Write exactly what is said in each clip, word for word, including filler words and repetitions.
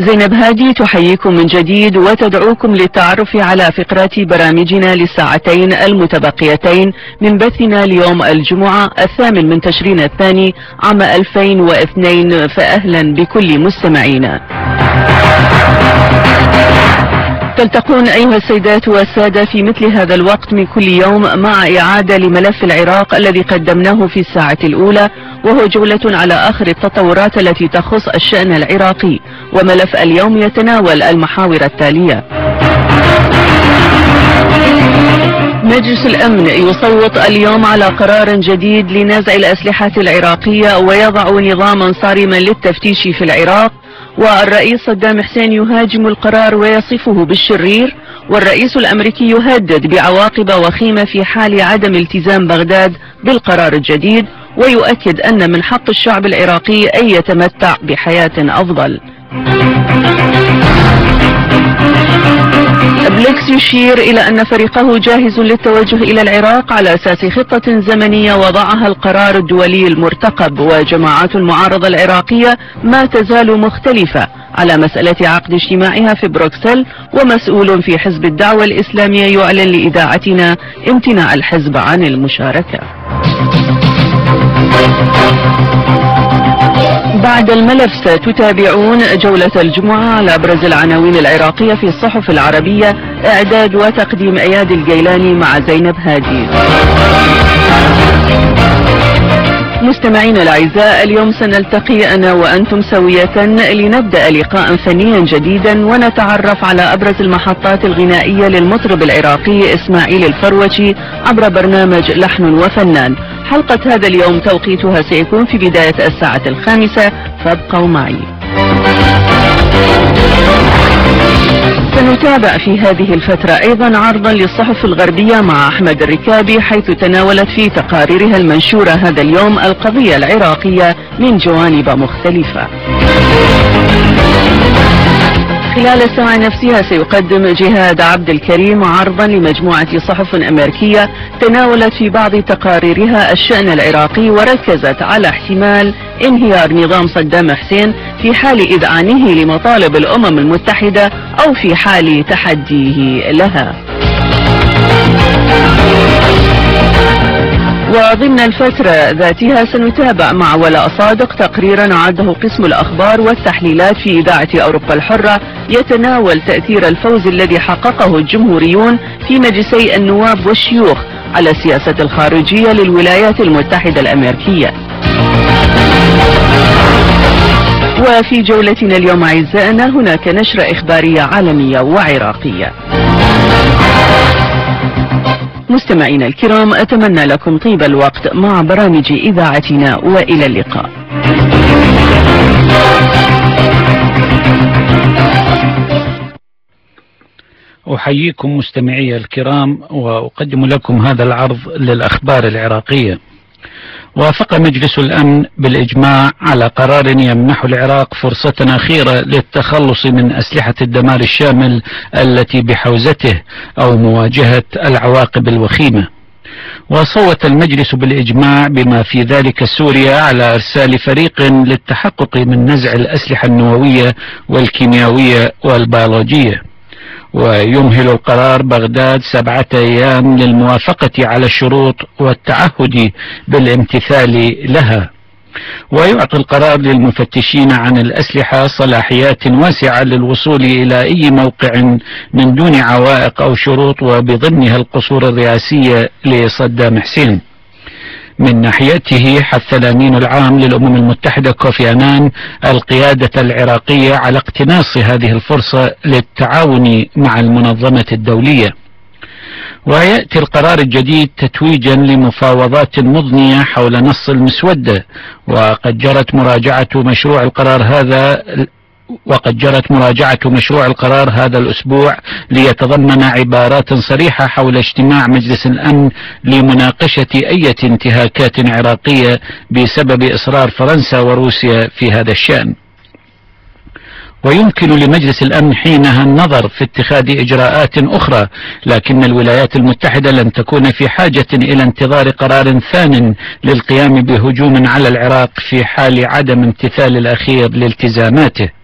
زينب هادي تحييكم من جديد وتدعوكم للتعرف على فقرات برامجنا للساعتين المتبقيتين من بثنا اليوم الجمعة الثامن من تشرين الثاني عام ألفين واثنين، فأهلا بكل مستمعينا. تلتقون أيها السيدات والسادة في مثل هذا الوقت من كل يوم مع إعادة لملف العراق الذي قدمناه في الساعة الأولى، وهو جولة على آخر التطورات التي تخص الشأن العراقي. وملف اليوم يتناول المحاور التالية: مجلس الأمن يصوت اليوم على قرار جديد لنزع الأسلحة العراقية ويضع نظاما صارما للتفتيش في العراق، والرئيس صدام حسين يهاجم القرار ويصفه بالشرير، والرئيس الأمريكي يهدد بعواقب وخيمة في حال عدم التزام بغداد بالقرار الجديد، ويؤكد أن من حق الشعب العراقي أن يتمتع بحياة أفضل. بليكس يشير إلى أن فريقه جاهز للتوجه إلى العراق على أساس خطة زمنية وضعها القرار الدولي المرتقب، وجماعات المعارضة العراقية ما تزال مختلفة على مسألة عقد اجتماعها في بروكسل، ومسؤول في حزب الدعوة الإسلامية يعلن لإذاعتنا امتناع الحزب عن المشاركة. بعد الملف ستتابعون جولة الجمعة على أبرز العناوين العراقية في الصحف العربية، إعداد وتقديم أياد الجيلاني مع زينب هادي. مستمعينا الأعزاء، اليوم سنلتقي أنا وأنتم سوية لنبدأ لقاء فنيا جديدا ونتعرف على أبرز المحطات الغنائية للمطرب العراقي إسماعيل الفروجي عبر برنامج لحن وفنان. حلقة هذا اليوم توقيتها سيكون في بداية الساعة الخامسة، فابقوا معي. سنتابع في هذه الفترة أيضا عرضا للصحف الغربية مع أحمد الركابي، حيث تناولت في تقاريرها المنشورة هذا اليوم القضية العراقية من جوانب مختلفة. خلال الساعة نفسها سيقدم جهاد عبد الكريم عرضا لمجموعة صحف أمريكية تناولت في بعض تقاريرها الشأن العراقي، وركزت على احتمال انهيار نظام صدام حسين في حال إذعانه لمطالب الأمم المتحدة أو في حال تحديه لها. وضمن الفترة ذاتها سنتابع مع ولاء صادق تقريرا أعده قسم الأخبار والتحليلات في إذاعة أوروبا الحرة يتناول تأثير الفوز الذي حققه الجمهوريون في مجلسي النواب والشيوخ على السياسة الخارجية للولايات المتحدة الأمريكية. وفي جولتنا اليوم أعزائنا هناك نشرة إخبارية عالمية وعراقية. مستمعينا الكرام، أتمنى لكم طيب الوقت مع برامج إذاعتنا، وإلى اللقاء. أحييكم مستمعي الكرام وأقدم لكم هذا العرض للأخبار العراقية. وافق مجلس الأمن بالإجماع على قرار يمنح العراق فرصة أخيرة للتخلص من أسلحة الدمار الشامل التي بحوزته أو مواجهة العواقب الوخيمة. وصوت المجلس بالإجماع بما في ذلك سوريا على إرسال فريق للتحقق من نزع الأسلحة النووية والكيميائية والبيولوجية. ويمهل القرار بغداد سبعة أيام للموافقة على الشروط والتعهد بالامتثال لها. ويعطي القرار للمفتشين عن الأسلحة صلاحيات واسعة للوصول إلى أي موقع من دون عوائق أو شروط، وبضمنها القصور الرئاسية لصدام حسين. من ناحيته حث الأمين العام للأمم المتحدة كوفي أنان القيادة العراقية على اقتناص هذه الفرصة للتعاون مع المنظمة الدولية. ويأتي القرار الجديد تتويجا لمفاوضات مضنية حول نص المسودة، وقد جرت مراجعة مشروع القرار هذا وقد جرت مراجعة مشروع القرار هذا الأسبوع ليتضمن عبارات صريحة حول اجتماع مجلس الأمن لمناقشة أي انتهاكات عراقية بسبب إصرار فرنسا وروسيا في هذا الشأن. ويمكن لمجلس الأمن حينها النظر في اتخاذ إجراءات أخرى، لكن الولايات المتحدة لن تكون في حاجة إلى انتظار قرار ثان للقيام بهجوم على العراق في حال عدم امتثال الأخير لالتزاماته.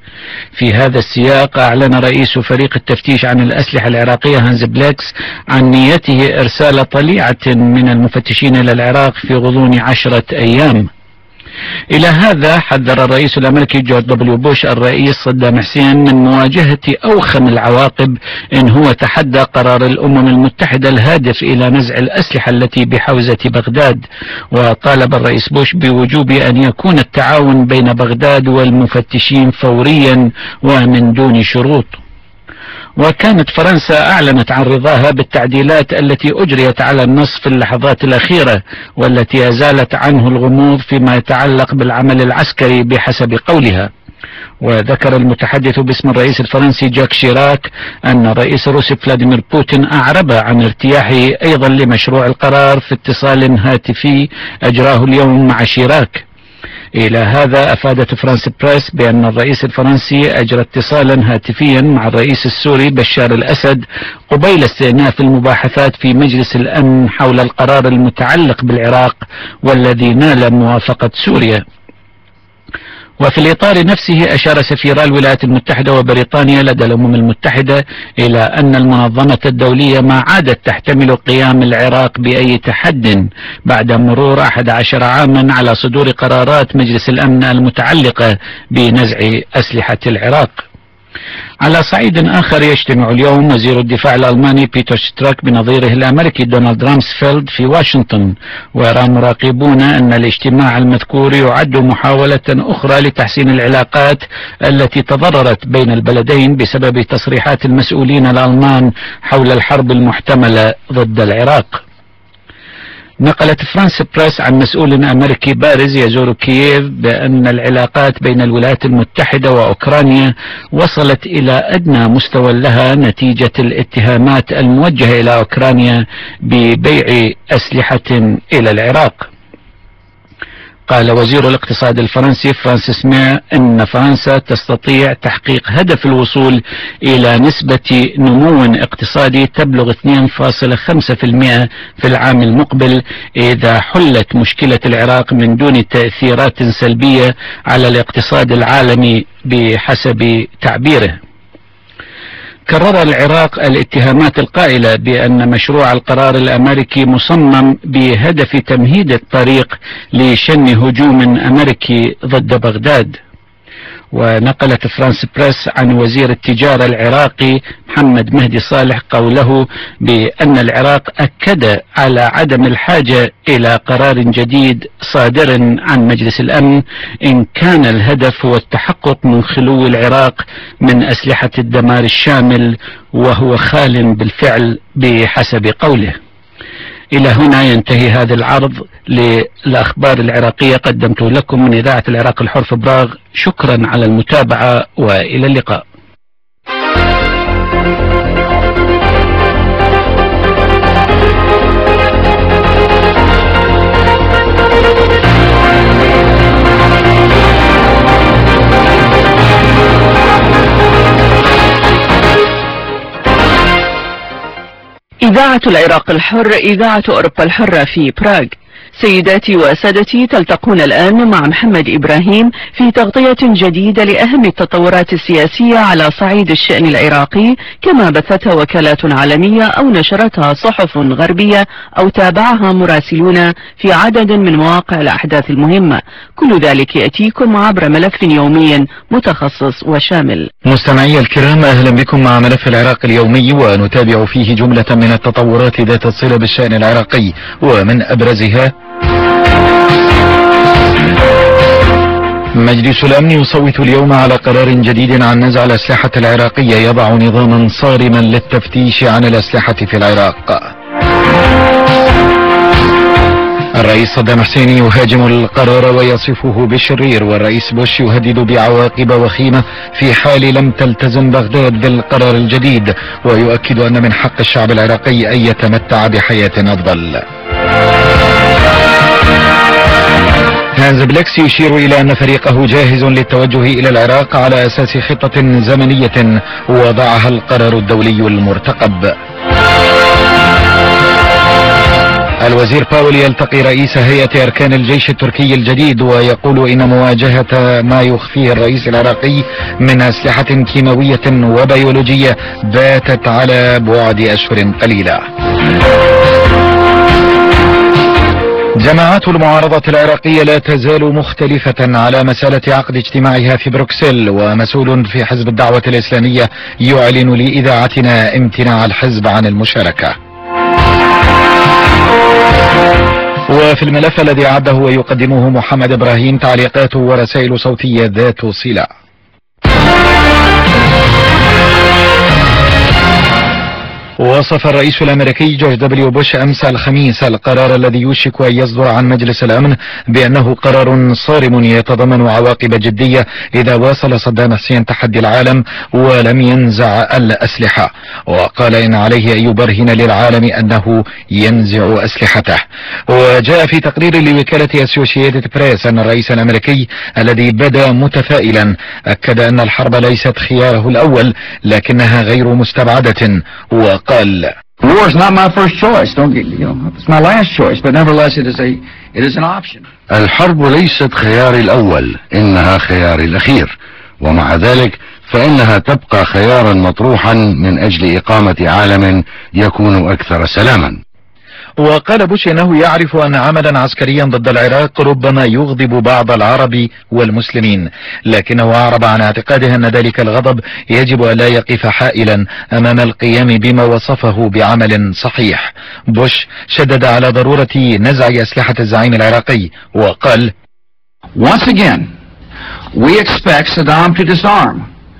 في هذا السياق أعلن رئيس فريق التفتيش عن الأسلحة العراقية هانز بليكس عن نيته إرسال طليعة من المفتشين إلى العراق في غضون عشرة أيام. إلى هذا حذر الرئيس الأمريكي جورج دبليو بوش الرئيس صدام حسين من مواجهة أوخم العواقب إن هو تحدى قرار الأمم المتحدة الهادف إلى نزع الأسلحة التي بحوزة بغداد، وطالب الرئيس بوش بوجوب أن يكون التعاون بين بغداد والمفتشين فوريا ومن دون شروط. وكانت فرنسا أعلنت عن رضاها بالتعديلات التي أجريت على النص في اللحظات الأخيرة، والتي أزالت عنه الغموض فيما يتعلق بالعمل العسكري بحسب قولها. وذكر المتحدث باسم الرئيس الفرنسي جاك شيراك أن الرئيس الروسي فلاديمير بوتين أعرب عن ارتياحه أيضا لمشروع القرار في اتصال هاتفي أجراه اليوم مع شيراك. إلى هذا أفادت فرانس بريس بأن الرئيس الفرنسي أجرى اتصالا هاتفيا مع الرئيس السوري بشار الأسد قبيل استئناف المباحثات في مجلس الأمن حول القرار المتعلق بالعراق والذي نال موافقة سوريا. وفي الإطار نفسه أشار سفيرا الولايات المتحدة وبريطانيا لدى الأمم المتحدة إلى أن المنظمة الدولية ما عادت تحتمل قيام العراق بأي تحد بعد مرور أحد عشر عاما على صدور قرارات مجلس الأمن المتعلقة بنزع أسلحة العراق. على صعيد آخر، يجتمع اليوم وزير الدفاع الألماني بيتر شتراك بنظيره الأمريكي دونالد رامسفيلد في واشنطن، ويرى مراقبون أن الاجتماع المذكور يعد محاولة أخرى لتحسين العلاقات التي تضررت بين البلدين بسبب تصريحات المسؤولين الألمان حول الحرب المحتملة ضد العراق. نقلت فرانس بريس عن مسؤول أمريكي بارز يزور كييف بأن العلاقات بين الولايات المتحدة وأوكرانيا وصلت إلى أدنى مستوى لها نتيجة الاتهامات الموجهة إلى أوكرانيا ببيع أسلحة إلى العراق. قال وزير الاقتصاد الفرنسي فرانسيس مير إن فرنسا تستطيع تحقيق هدف الوصول إلى نسبة نمو اقتصادي تبلغ اثنين فاصلة خمسة بالمئة في العام المقبل إذا حلت مشكلة العراق من دون تأثيرات سلبية على الاقتصاد العالمي بحسب تعبيره. كرر العراق الاتهامات القائلة بأن مشروع القرار الأمريكي مصمم بهدف تمهيد الطريق لشن هجوم أمريكي ضد بغداد. ونقلت فرانس بريس عن وزير التجارة العراقي محمد مهدي صالح قوله بأن العراق أكد على عدم الحاجة إلى قرار جديد صادر عن مجلس الأمن إن كان الهدف هو التحقق من خلو العراق من أسلحة الدمار الشامل، وهو خال بالفعل بحسب قوله. إلى هنا ينتهي هذا العرض للأخبار العراقية قدمته لكم من إذاعة العراق الحر في براغ. شكرا على المتابعة وإلى اللقاء. إذاعة العراق الحر، إذاعة أوروبا الحرة في براغ. سيداتي وسادتي، تلتقون الآن مع محمد إبراهيم في تغطية جديدة لأهم التطورات السياسية على صعيد الشأن العراقي، كما بثتها وكالات عالمية أو نشرتها صحف غربية أو تابعها مراسلون في عدد من مواقع الأحداث المهمة. كل ذلك يأتيكم عبر ملف يومي متخصص وشامل. مستمعي الكرام، أهلا بكم مع ملف العراق اليومي، ونتابع فيه جملة من التطورات ذات الصلة بالشأن العراقي، ومن أبرزها: مجلس الأمن يصوت اليوم على قرار جديد عن نزع الأسلحة العراقية يضع نظاما صارما للتفتيش عن الأسلحة في العراق. الرئيس صدام حسين يهاجم القرار ويصفه بالشرير، والرئيس بوش يهدد بعواقب وخيمة في حال لم تلتزم بغداد بالقرار الجديد، ويؤكد أن من حق الشعب العراقي أن يتمتع بحياة أفضل. هانز بليكس يشير إلى أن فريقه جاهز للتوجه إلى العراق على أساس خطة زمنية وضعها القرار الدولي المرتقب. الوزير باول يلتقي رئيس هيئة أركان الجيش التركي الجديد، ويقول إن مواجهة ما يخفيه الرئيس العراقي من أسلحة كيماوية وبيولوجية باتت على بعد أشهر قليلة. جماعات المعارضة العراقية لا تزال مختلفة على مسألة عقد اجتماعها في بروكسل، ومسؤول في حزب الدعوة الإسلامية يعلن لإذاعتنا امتناع الحزب عن المشاركة. وفي الملف الذي أعده ويقدمه محمد إبراهيم تعليقات ورسائل صوتية ذات صلة. وصف الرئيس الأمريكي جورج دبليو بوش أمس الخميس القرار الذي يوشك أن يصدر عن مجلس الأمن بأنه قرار صارم يتضمن عواقب جدية إذا واصل صدام حسين تحدي العالم ولم ينزع الأسلحة، وقال إن عليه أن يبرهن للعالم أنه ينزع أسلحته. وجاء في تقرير لوكالة أسوشيتد بريس أن الرئيس الأمريكي الذي بدا متفائلا أكد أن الحرب ليست خياره الأول لكنها غير مستبعدة، وقال War is not my first choice. Don't get, you know, it's my last choice, but nevertheless it is a it is an option. الحرب ليست خياري الأول، إنها خياري الأخير، ومع ذلك فإنها تبقى خيارا مطروحا من أجل إقامة عالم يكون أكثر سلاما. وقال بوش انه يعرف ان عملا عسكريا ضد العراق ربما يغضب بعض العرب والمسلمين، لكنه اعرب عن اعتقاده ان ذلك الغضب يجب ان لا يقف حائلا امام القيام بما وصفه بعمل صحيح. بوش شدد على ضرورة نزع اسلحة الزعيم العراقي وقال: Once again, we expect Saddam to disarm.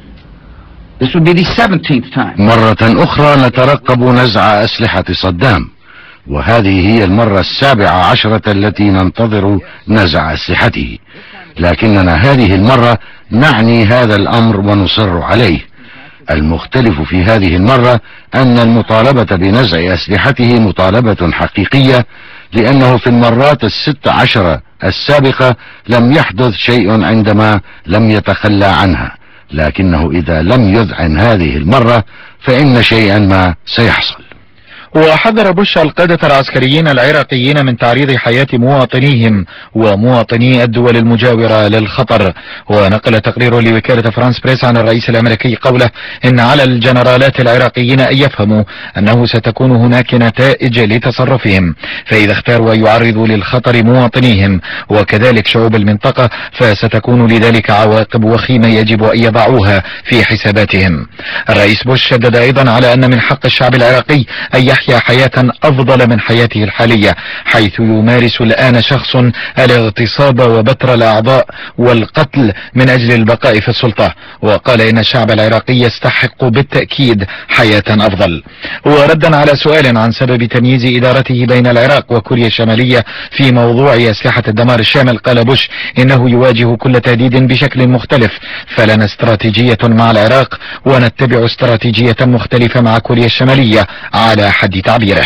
This would be the seventeenth time. مرة أخرى نترقب نزع أسلحة صدام، وهذه هي المرة السابعة عشرة التي ننتظر نزع أسلحته، لكننا هذه المرة نعني هذا الأمر ونصر عليه. المختلف في هذه المرة أن المطالبة بنزع أسلحته مطالبة حقيقية، لأنه في المرات الست عشرة السابقة لم يحدث شيء عندما لم يتخلى عنها، لكنه إذا لم يذعن هذه المرة فإن شيئا ما سيحصل. وحذر بوش القادة العسكريين العراقيين من تعريض حياة مواطنيهم ومواطني الدول المجاورة للخطر. ونقل تقرير لوكالة فرانس بريس عن الرئيس الأمريكي قوله إن على الجنرالات العراقيين أن يفهموا أنه ستكون هناك نتائج لتصرفهم، فإذا اختاروا أن يعرضوا للخطر مواطنيهم وكذلك شعوب المنطقة فستكون لذلك عواقب وخيمة يجب أن يضعوها في حساباتهم. الرئيس بوش شدد أيضا على أن من حق الشعب العراقي أن يحيا حياة أفضل من حياته الحالية، حيث يمارس الآن شخص الاغتصاب وبتر الأعضاء والقتل من أجل البقاء في السلطة. وقال إن الشعب العراقي يستحق بالتأكيد حياة أفضل. وردا على سؤال عن سبب تمييز إدارته بين العراق وكوريا الشمالية في موضوع أسلحة الدمار الشامل، قال بوش إنه يواجه كل تهديد بشكل مختلف، فلنا استراتيجية مع العراق ونتبع استراتيجية مختلفة مع كوريا الشمالية على حد تعبيره.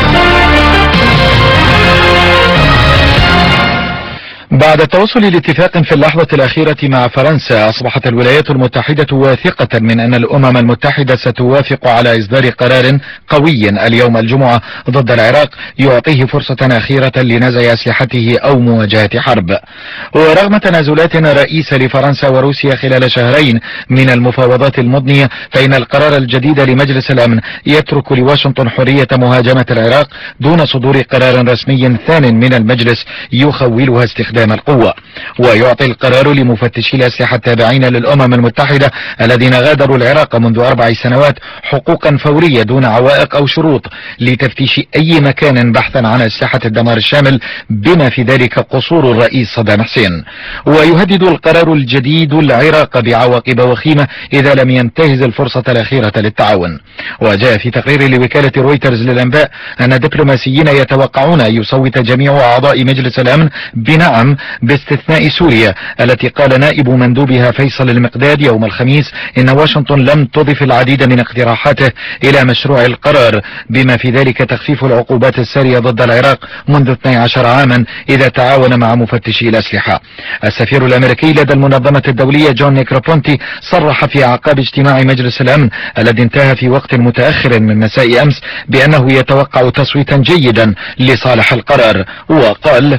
بعد التوصل لاتفاق في اللحظة الأخيرة مع فرنسا، أصبحت الولايات المتحدة واثقة من أن الأمم المتحدة ستوافق على إصدار قرار قوي اليوم الجمعة ضد العراق يعطيه فرصة أخيرة لنزع أسلحته أو مواجهة حرب. ورغم تنازلات رئيسة لفرنسا وروسيا خلال شهرين من المفاوضات المضنية، فإن القرار الجديد لمجلس الأمن يترك لواشنطن حرية مهاجمة العراق دون صدور قرار رسمي ثان من المجلس يخولها استخدام القوة. ويعطي القرار لمفتشي الأسلحة التابعين للأمم المتحدة الذين غادروا العراق منذ أربع سنوات حقوقا فورية دون عوائق أو شروط لتفتيش أي مكان بحثا عن أسلحة الدمار الشامل، بما في ذلك قصور الرئيس صدام حسين. ويهدد القرار الجديد العراق بعواقب وخيمة إذا لم ينتهز الفرصة الأخيرة للتعاون. وجاء في تقرير لوكالة رويترز للأنباء أن دبلوماسيين يتوقعون أن يصوت جميع أعضاء مجلس الأمن بنعم السلام باستثناء سوريا التي قال نائب مندوبها فيصل المقداد يوم الخميس إن واشنطن لم تضف العديد من اقتراحاته إلى مشروع القرار، بما في ذلك تخفيف العقوبات السارية ضد العراق منذ اثني عشر عاما إذا تعاون مع مفتشي الأسلحة. السفير الأمريكي لدى المنظمة الدولية جون نيكروبونتي صرح في أعقاب اجتماع مجلس الأمن الذي انتهى في وقت متأخر من مساء أمس بأنه يتوقع تصويتا جيدا لصالح القرار، وقال: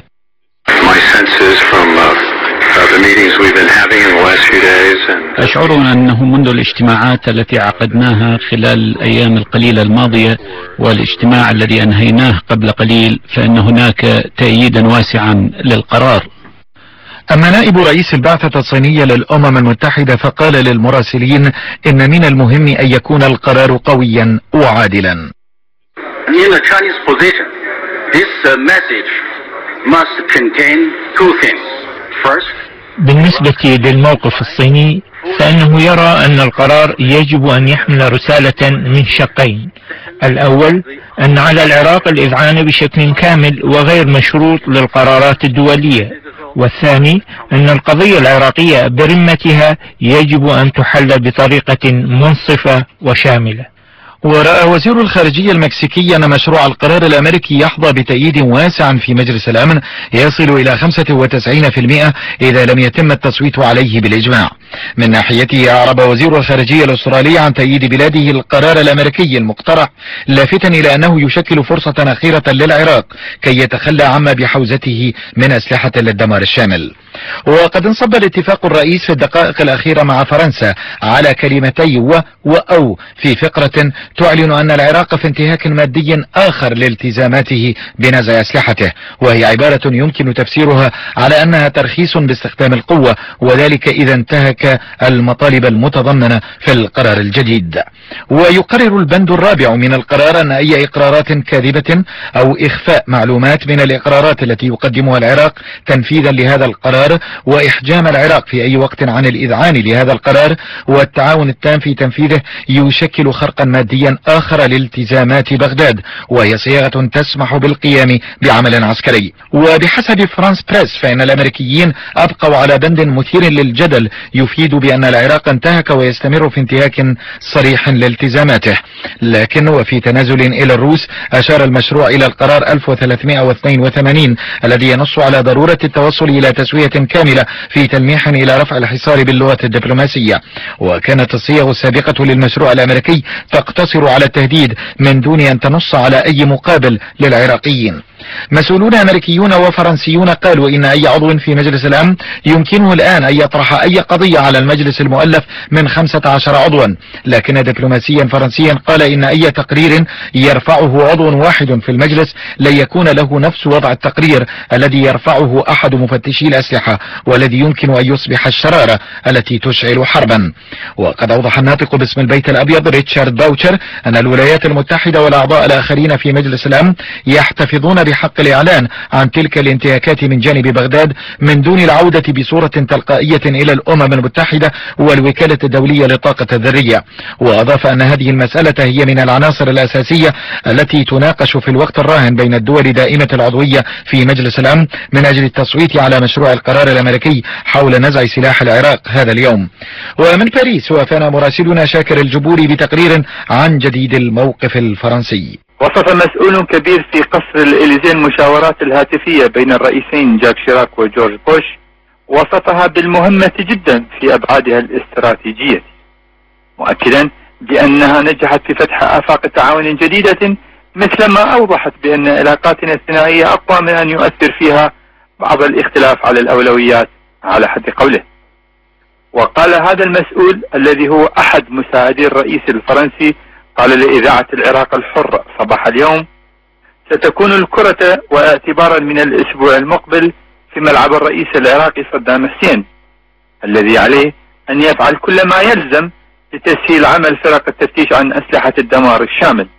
أشعرنا أنه منذ الاجتماعات التي عقدناها خلال الأيام القليلة الماضية والاجتماع الذي أنهيناه قبل قليل فإن هناك تأييدا واسعا للقرار. أما نائب رئيس البعثة الصينية للأمم المتحدة فقال للمراسلين إن من المهم أن يكون القرار قويا وعادلا. In the Chinese position, this message must contain two things. First, بالنسبة للموقف الصيني فإنه يرى أن القرار يجب أن يحمل رسالة من شقين: الأول أن على العراق الإذعان بشكل كامل وغير مشروط للقرارات الدولية، والثاني أن القضية العراقية برمتها يجب أن تحل بطريقة منصفة وشاملة. ورأى وزير الخارجية المكسيكي أن مشروع القرار الأمريكي يحظى بتأييد واسع في مجلس الأمن يصل إلى خمسة وتسعين بالمئة إذا لم يتم التصويت عليه بالإجماع. من ناحيته أعرب وزير الخارجية الأسترالي عن تأييد بلاده القرار الأمريكي المقترح، لافتا إلى أنه يشكل فرصة أخيرة للعراق كي يتخلى عما بحوزته من أسلحة للدمار الشامل. وقد انصب الاتفاق الرئيس في الدقائق الأخيرة مع فرنسا على كلمتي و وأو في فقرة تعلن أن العراق في انتهاك مادي آخر لالتزاماته بنزع أسلحته، وهي عبارة يمكن تفسيرها على أنها ترخيص باستخدام القوة، وذلك إذا انتهك المطالب المتضمنة في القرار الجديد. ويقرر البند الرابع من القرار أن أي إقرارات كاذبة أو إخفاء معلومات من الإقرارات التي يقدمها العراق تنفيذا لهذا القرار وإحجام العراق في أي وقت عن الإذعان لهذا القرار والتعاون التام في تنفيذه يشكل خرقا ماديا آخر لالتزامات بغداد، وهي صياغة تسمح بالقيام بعمل عسكري. وبحسب فرانس بريس فإن الأمريكيين أبقوا على بند مثير للجدل يفيد بأن العراق انتهك ويستمر في انتهاك صريح لالتزاماته، لكن وفي تنازل إلى الروس أشار المشروع إلى القرار ألف وثلاثمئة واثنين وثمانين الذي ينص على ضرورة التوصل إلى تسوية كاملة في تلميح إلى رفع الحصار باللغة الدبلوماسية. وكانت الصيغ السابقة للمشروع الأمريكي تقتصر على التهديد من دون أن تنص على أي مقابل للعراقيين. مسؤولون أمريكيون وفرنسيون قالوا إن أي عضو في مجلس الأمن يمكنه الآن أن يطرح أي قضية على المجلس المؤلف من خمسة عشر عضوا، لكن دبلوماسيا فرنسيا قال إن أي تقرير يرفعه عضو واحد في المجلس لن يكون له نفس وضع التقرير الذي يرفعه أحد مفتشي الأسلحة والذي يمكن أن يصبح الشرارة التي تشعل حربا. وقد أوضح الناطق باسم البيت الأبيض ريتشارد باوتشر أن الولايات المتحدة والأعضاء الآخرين في مجلس الأمن يحتفظون بحق الإعلان عن تلك الانتهاكات من جانب بغداد من دون العودة بصورة تلقائية إلى الأمم المتحدة والوكالة الدولية للطاقة الذرية. وأضاف أن هذه المسألة هي من العناصر الأساسية التي تناقش في الوقت الراهن بين الدول دائمة العضوية في مجلس الأمن من أجل التصويت على مشروع القرار الأمريكي حول نزع سلاح العراق هذا اليوم. ومن باريس وافانا مراسلنا شاكر الجبوري بتقرير عن جديد الموقف الفرنسي. وصف مسؤول كبير في قصر الإليزيه المشاورات الهاتفية بين الرئيسين جاك شيراك وجورج بوش، وصفها بالمهمة جدا في أبعادها الاستراتيجية، مؤكدا بأنها نجحت في فتح آفاق تعاون جديدة، مثلما أوضحت بأن علاقاتنا الثنائية أقوى من أن يؤثر فيها بعض الاختلاف على الأولويات على حد قوله. وقال هذا المسؤول الذي هو أحد مساعدي الرئيس الفرنسي قال لإذاعة العراق الحر صباح اليوم: ستكون الكرة واعتبارا من الأسبوع المقبل في ملعب الرئيس العراقي صدام حسين الذي عليه أن يفعل كل ما يلزم لتسهيل عمل فرق التفتيش عن أسلحة الدمار الشامل.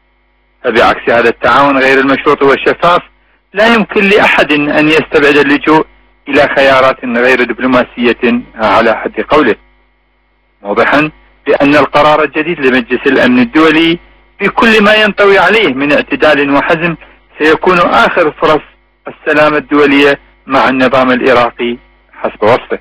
فبعكس هذا التعاون غير المشروط والشفاف لا يمكن لأحد أن يستبعد اللجوء إلى خيارات غير دبلوماسية على حد قوله، موضحا بأن القرار الجديد لمجلس الأمن الدولي بكل ما ينطوي عليه من اعتدال وحزم سيكون آخر فرص السلام الدولية مع النظام العراقي حسب وصفه،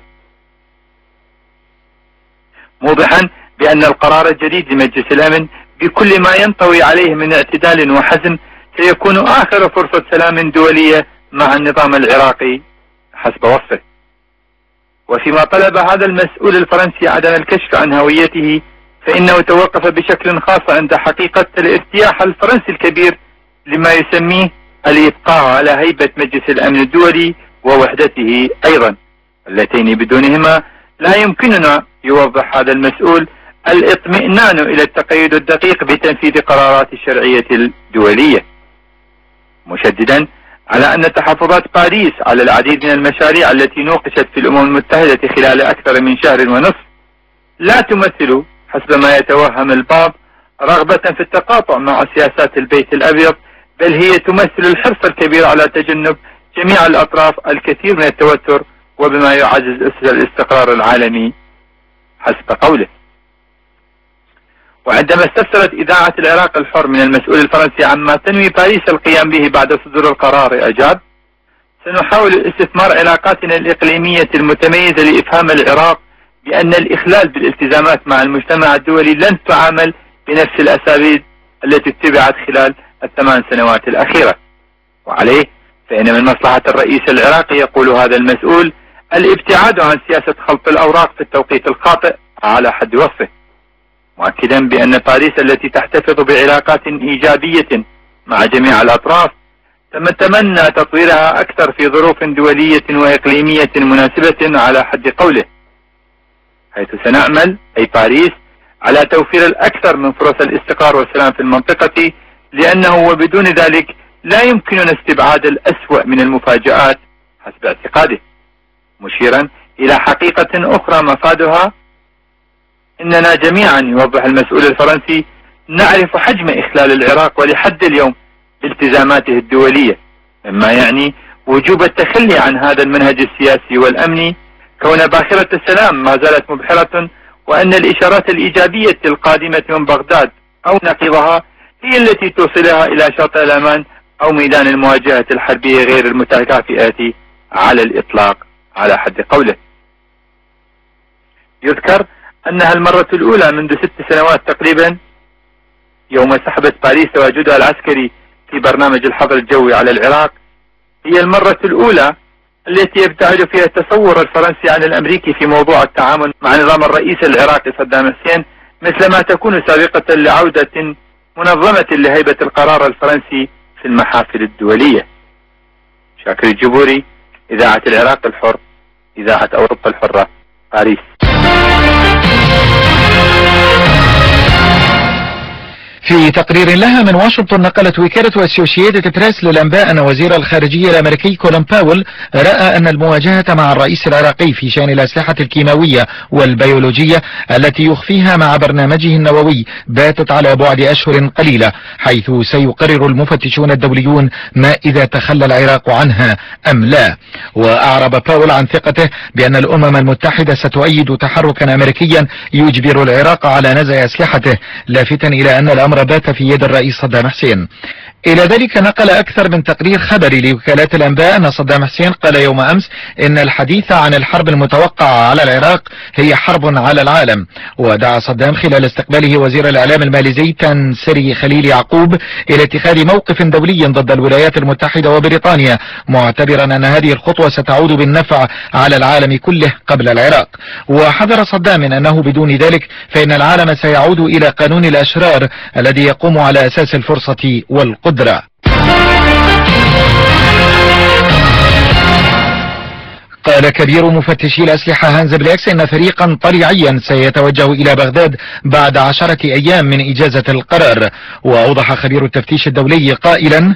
موضحا بأن القرار الجديد لمجلس الأمن بكل ما ينطوي عليه من اعتدال وحزم سيكون آخر فرصة سلام دولية مع النظام العراقي حسب وصفه. وفيما طلب هذا المسؤول الفرنسي عدم الكشف عن هويته، فإنه توقف بشكل خاص عند حقيقة الارتياح الفرنسي الكبير لما يسميه الإبقاء على هيبة مجلس الأمن الدولي ووحدته أيضا، اللتين بدونهما لا يمكننا، يوضح هذا المسؤول، الاطمئنان إلى التقيد الدقيق بتنفيذ قرارات الشرعية الدولية، مشددا على أن تحفظات باريس على العديد من المشاريع التي نوقشت في الأمم المتحدة خلال أكثر من شهر ونصف لا تمثل حسب ما يتوهم البعض رغبة في التقاطع مع سياسات البيت الأبيض، بل هي تمثل الحرص الكبير على تجنب جميع الأطراف الكثير من التوتر وبما يعزز الاستقرار العالمي حسب قوله. وعندما استفسرت إذاعة العراق الحر من المسؤول الفرنسي عما تنوي باريس القيام به بعد صدور القرار، أجاب: سنحاول استثمار علاقاتنا الإقليمية المتميزة لإفهام العراق بأن الإخلال بالالتزامات مع المجتمع الدولي لن تعامل بنفس الأساليب التي اتبعت خلال الثمان سنوات الأخيرة، وعليه فإن من مصلحة الرئيس العراقي، يقول هذا المسؤول، الابتعاد عن سياسة خلط الأوراق في التوقيت الخاطئ على حد وصفه، مؤكدا بأن باريس التي تحتفظ بعلاقات إيجابية مع جميع الأطراف تتمنى تطويرها أكثر في ظروف دولية وإقليمية مناسبة على حد قوله، حيث سنعمل أي باريس على توفير الأكثر من فرص الاستقرار والسلام في المنطقة، لأنه وبدون ذلك لا يمكننا استبعاد الأسوأ من المفاجآت حسب اعتقاده، مشيرا إلى حقيقة أخرى مفادها إننا جميعا، يوضح المسؤول الفرنسي، نعرف حجم إخلال العراق ولحد اليوم التزاماته الدولية، مما يعني وجوب التخلي عن هذا المنهج السياسي والأمني، كون باخرة السلام ما زالت مبحرة، وأن الإشارات الإيجابية القادمة من بغداد أو نقيضها هي التي توصلها إلى شاطئ الأمان أو ميدان المواجهة الحربية غير المتكافئة على الإطلاق على حد قوله. يذكر أنها المرة الأولى منذ ست سنوات تقريبا، يوم سحبت باريس تواجدها العسكري في برنامج الحظر الجوي على العراق، هي المرة الأولى التي يبتعد فيها التصور الفرنسي عن الأمريكي في موضوع التعامل مع نظام الرئيس العراقي صدام حسين، مثل ما تكون سابقة لعودة منظمة لهيبة القرار الفرنسي في المحافل الدولية. شاكر الجبوري، إذاعة العراق الحر، إذاعة أوروبا الحرة، باريس. في تقرير لها من واشنطن، نقلت وكالة أسوشيتد بريس للأنباء أن وزير الخارجية الأمريكي كولين باول رأى أن المواجهة مع الرئيس العراقي في شأن الأسلحة الكيماوية والبيولوجية التي يخفيها مع برنامجه النووي باتت على بعد أشهر قليلة، حيث سيقرر المفتشون الدوليون ما إذا تخلى العراق عنها أم لا. وأعرب باول عن ثقته بأن الأمم المتحدة ستؤيد تحركا أمريكيا يجبر العراق على نزع أسلحته، لافتا إلى أن الأمر بات في يد الرئيس صدام حسين. إلى ذلك نقل أكثر من تقرير خبري لوكالات الأنباء أن صدام حسين قال يوم أمس إن الحديث عن الحرب المتوقعة على العراق هي حرب على العالم. ودعا صدام خلال استقباله وزير الإعلام الماليزي تنسري خليل يعقوب إلى اتخاذ موقف دولي ضد الولايات المتحدة وبريطانيا، معتبرا أن هذه الخطوة ستعود بالنفع على العالم كله قبل العراق. وحذر صدام من أنه بدون ذلك فإن العالم سيعود إلى قانون الأشرار الذي يقوم على أساس الفرصة والقدرة. قال كبير مفتشي الأسلحة هانز بليكس إن فريقا طليعيا سيتوجه إلى بغداد بعد عشرة أيام من إجازة القرار. وأوضح خبير التفتيش الدولي قائلا: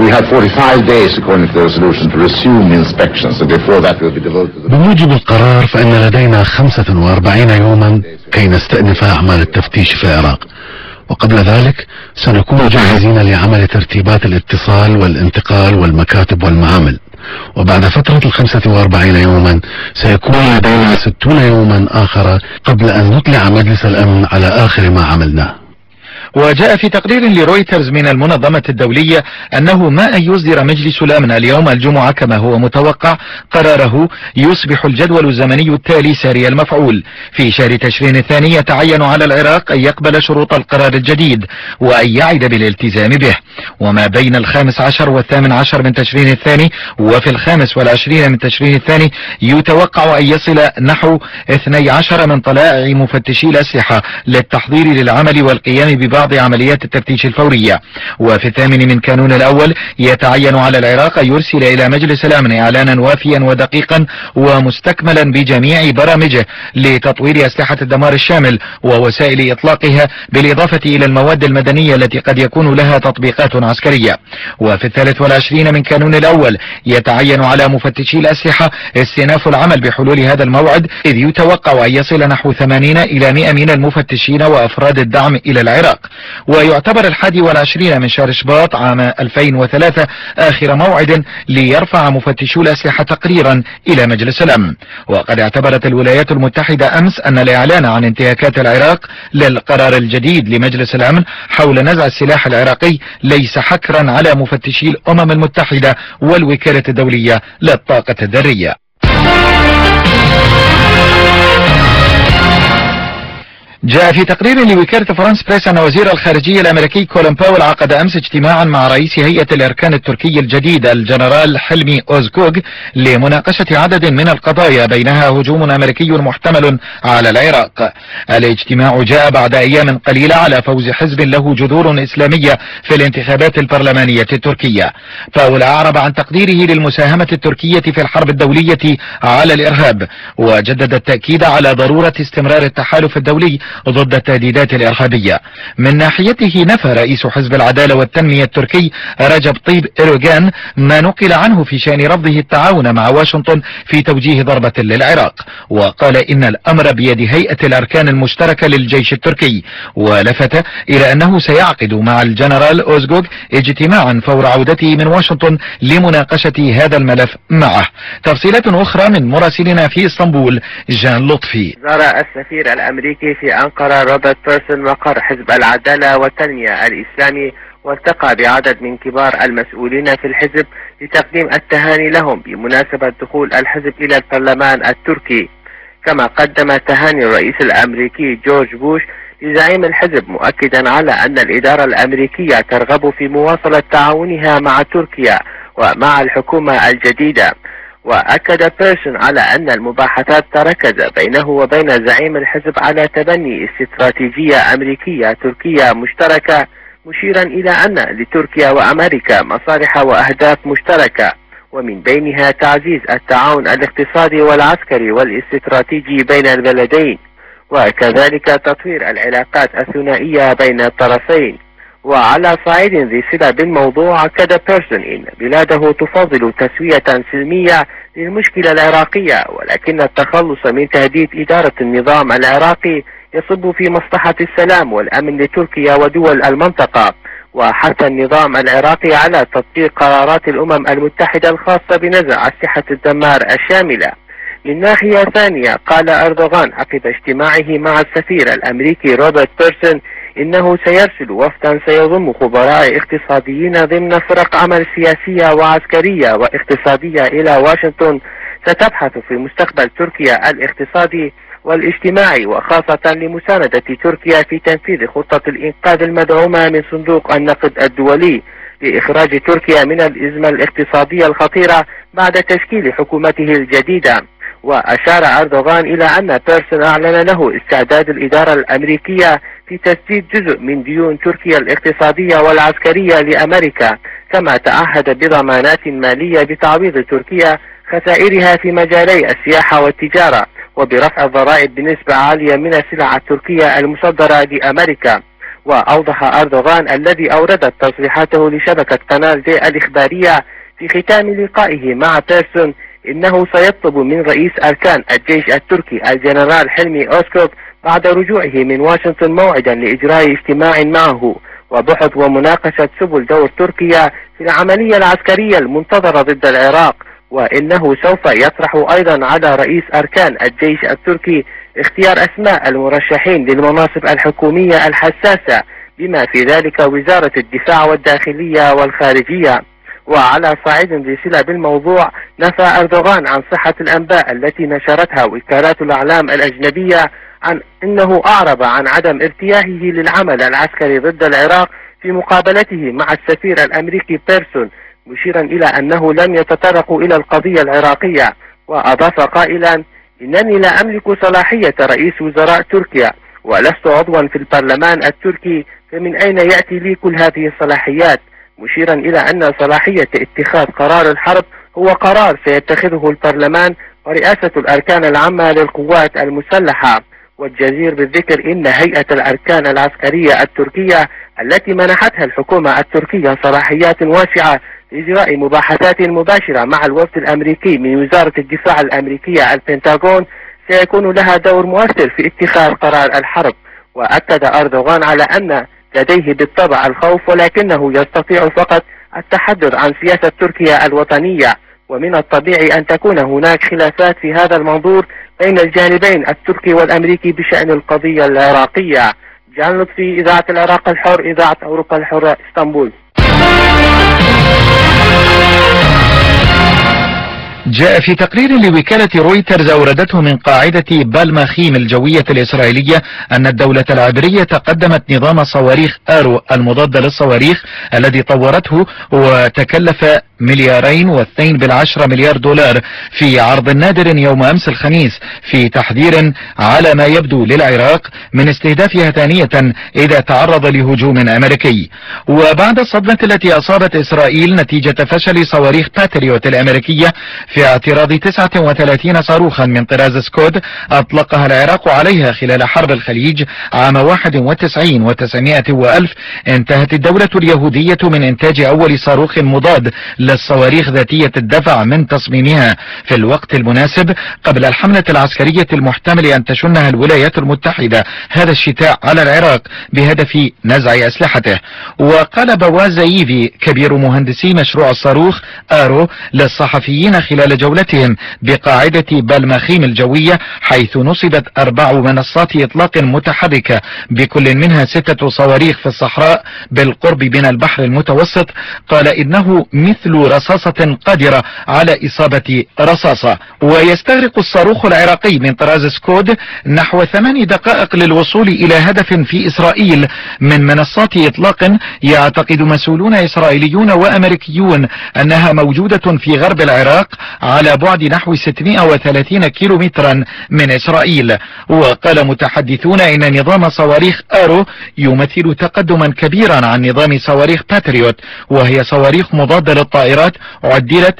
بموجب القرار فإن لدينا خمسة وأربعين يوما كي نستأنف أعمال التفتيش في العراق، وقبل ذلك سنكون جاهزين لعمل ترتيبات الاتصال والانتقال والمكاتب والمعامل، وبعد فترة الخمسة وأربعين يوما سيكون لدينا ستون يوما آخر قبل أن نطلع مجلس الأمن على آخر ما عملناه. وجاء في تقرير لرويترز من المنظمة الدولية أنه ما أن يصدر مجلس الأمن اليوم الجمعة كما هو متوقع قراره يصبح الجدول الزمني التالي ساري المفعول. في شهر تشرين الثاني يتعين على العراق أن يقبل شروط القرار الجديد وأن يعد بالالتزام به، وما بين الخامس عشر والثامن عشر من تشرين الثاني وفي الخامس والعشرين من تشرين الثاني يتوقع أن يصل نحو اثني عشر من طلائع مفتشي الأسلحة للتحضير للعمل والقيام ببعض عمليات التفتيش الفورية. وفي الثامن من كانون الأول يتعين على العراق أن يرسل إلى مجلس الأمن إعلانا وافيا ودقيقا ومستكملا بجميع برامجه لتطوير أسلحة الدمار الشامل ووسائل إطلاقها، بالإضافة إلى المواد المدنية التي قد يكون لها تطبيقات عسكرية. وفي الثالث والعشرين من كانون الأول يتعين على مفتشي الأسلحة استئناف العمل بحلول هذا الموعد، إذ يتوقع أن يصل نحو ثمانين إلى مئة من المفتشين وأفراد الدعم إلى العراق. ويعتبر الحادي والعشرين من شهر شباط عام ألفين وثلاثة آخر موعد ليرفع مفتشو الأسلحة تقريرا إلى مجلس الأمن. وقد اعتبرت الولايات المتحدة أمس أن الإعلان عن انتهاكات العراق للقرار الجديد لمجلس الأمن حول نزع السلاح العراقي ليس حكرا على مفتشي الأمم المتحدة والوكالة الدولية للطاقة الذرية. جاء في تقرير لوكالة فرانس بريس أن وزير الخارجية الأمريكي كولين باول عقد أمس اجتماعا مع رئيس هيئة الإركان التركي الجديد الجنرال حلمي أوزكوغ لمناقشة عدد من القضايا بينها هجوم أمريكي محتمل على العراق. الاجتماع جاء بعد أيام قليلة على فوز حزب له جذور إسلامية في الانتخابات البرلمانية التركية. باول أعرب عن تقديره للمساهمة التركية في الحرب الدولية على الإرهاب، وجدد التأكيد على ضرورة استمرار التحالف الدولي ضد التهديدات الإرهابية. من ناحيته نفى رئيس حزب العدالة والتنمية التركي رجب طيب إيردوغان ما نقل عنه في شأن رفضه التعاون مع واشنطن في توجيه ضربة للعراق، وقال إن الأمر بيد هيئة الأركان المشتركة للجيش التركي، ولفت إلى أنه سيعقد مع الجنرال أوزغوغ اجتماعا فور عودته من واشنطن لمناقشة هذا الملف معه. تفصيلات أخرى من مراسلنا في اسطنبول جان لطفي. زار السفير الأمريكي في أنقرة روبرت بيرسون مقر حزب العدالة والتنمية الإسلامي، والتقى بعدد من كبار المسؤولين في الحزب لتقديم التهاني لهم بمناسبة دخول الحزب إلى البرلمان التركي. كما قدم تهاني الرئيس الأمريكي جورج بوش لزعيم الحزب، مؤكدا على أن الإدارة الأمريكية ترغب في مواصلة تعاونها مع تركيا ومع الحكومة الجديدة. وأكد بيرسون على أن المباحثات تركز بينه وبين زعيم الحزب على تبني استراتيجية أمريكية تركية مشتركة، مشيرا إلى أن لتركيا وأمريكا مصالح وأهداف مشتركة، ومن بينها تعزيز التعاون الاقتصادي والعسكري والاستراتيجي بين البلدين، وكذلك تطوير العلاقات الثنائية بين الطرفين. وعلى صعيد ذي صلة بالموضوع، أكد بيرسون إن بلاده تفضل تسوية سلمية للمشكلة العراقية، ولكن التخلص من تهديد إدارة النظام العراقي يصب في مصلحة السلام والأمن لتركيا ودول المنطقة. وحث النظام العراقي على تطبيق قرارات الأمم المتحدة الخاصة بنزع أسلحة الدمار الشاملة. من ناحية ثانية، قال أردوغان عقب اجتماعه مع السفير الأمريكي روبرت بيرسون إنه سيرسل وفدا سيضم خبراء اقتصاديين ضمن فرق عمل سياسية وعسكرية واقتصادية إلى واشنطن، ستبحث في مستقبل تركيا الاقتصادي والاجتماعي، وخاصة لمساندة تركيا في تنفيذ خطة الإنقاذ المدعومة من صندوق النقد الدولي لإخراج تركيا من الأزمة الاقتصادية الخطيرة بعد تشكيل حكومته الجديدة. وأشار أردوغان إلى أن بيرسون أعلن له استعداد الإدارة الأمريكية في تسديد جزء من ديون تركيا الاقتصادية والعسكرية لأمريكا، كما تعهد بضمانات مالية بتعويض تركيا خسائرها في مجالي السياحة والتجارة، وبرفع الضرائب بنسبة عالية من السلع التركية المصدرة لأمريكا. وأوضح أردوغان الذي أوردت تصريحاته لشبكة قناة دي الإخبارية في ختام لقائه مع بيرسون إنه سيطلب من رئيس أركان الجيش التركي الجنرال حلمي أوزكوغ بعد رجوعه من واشنطن موعدا لإجراء اجتماع معه وبحث ومناقشة سبل دور تركيا في العملية العسكرية المنتظرة ضد العراق. وإنه سوف يطرح أيضا على رئيس أركان الجيش التركي اختيار أسماء المرشحين للمناصب الحكومية الحساسة بما في ذلك وزارة الدفاع والداخلية والخارجية. وعلى صعيد بصلة بالموضوع، نفى أردوغان عن صحة الأنباء التي نشرتها وكالات الأعلام الأجنبية عن أنه أعرب عن عدم ارتياحه للعمل العسكري ضد العراق في مقابلته مع السفير الأمريكي بيرسون، مشيرا إلى أنه لم يتطرقوا إلى القضية العراقية. وأضاف قائلا: إنني لا أملك صلاحية رئيس وزراء تركيا ولست عضوا في البرلمان التركي، فمن أين يأتي لي كل هذه الصلاحيات؟ مشيرا إلى أن صلاحية اتخاذ قرار الحرب هو قرار سيتخذه البرلمان ورئاسة الأركان العامة للقوات المسلحة. والجدير بالذكر إن هيئة الأركان العسكرية التركية التي منحتها الحكومة التركية صلاحيات واسعة لإجراء مباحثات مباشرة مع الوفد الأمريكي من وزارة الدفاع الأمريكية البنتاغون سيكون لها دور مؤثر في اتخاذ قرار الحرب. وأكد أردوغان على أن لديه بالطبع الخوف، ولكنه يستطيع فقط التحدث عن سياسة تركيا الوطنية، ومن الطبيعي أن تكون هناك خلافات في هذا المنظور بين الجانبين التركي والأمريكي بشأن القضية العراقية. جان لطفي، إذاعة العراق الحر، إذاعة أوروبا الحرة، اسطنبول. جاء في تقرير لوكالة رويترز أوردته من قاعدة بالماخيم الجوية الإسرائيلية أن الدولة العبرية قدمت نظام صواريخ آرو المضاد للصواريخ الذي طورته وتكلف مليارين واثنين بالعشرة مليار دولار في عرض نادر يوم أمس الخميس في تحذير على ما يبدو للعراق من استهدافها ثانية إذا تعرض لهجوم أمريكي. وبعد الصدمة التي أصابت إسرائيل نتيجة فشل صواريخ باتريوت الأمريكية في اعتراض تسعة وثلاثين صاروخا من طراز سكود أطلقها العراق عليها خلال حرب الخليج عام واحد وتسعين وتسعمائة وألف، انتهت الدولة اليهودية من إنتاج أول صاروخ مضاد للصواريخ ذاتية الدفع من تصميمها في الوقت المناسب قبل الحملة العسكرية المحتمل أن تشنها الولايات المتحدة هذا الشتاء على العراق بهدف نزع أسلحته. وقال بواز إيفي كبير مهندسي مشروع الصاروخ آرو للصحفيين خلال جولتهم بقاعدة بالماخيم الجوية، حيث نصبت أربع منصات إطلاق متحركة بكل منها ستة صواريخ في الصحراء بالقرب من البحر المتوسط، قال إنه مثل رصاصة قادرة على إصابة رصاصة. ويستغرق الصاروخ العراقي من طراز سكود نحو ثمان دقائق للوصول إلى هدف في إسرائيل من منصات إطلاق يعتقد مسؤولون إسرائيليون وأمريكيون أنها موجودة في غرب العراق على بعد نحو ستمائة وثلاثين كيلومترا من إسرائيل. وقال متحدثون إن نظام صواريخ آرو يمثل تقدما كبيرا عن نظام صواريخ باتريوت، وهي صواريخ مضادة للطائرات عدلت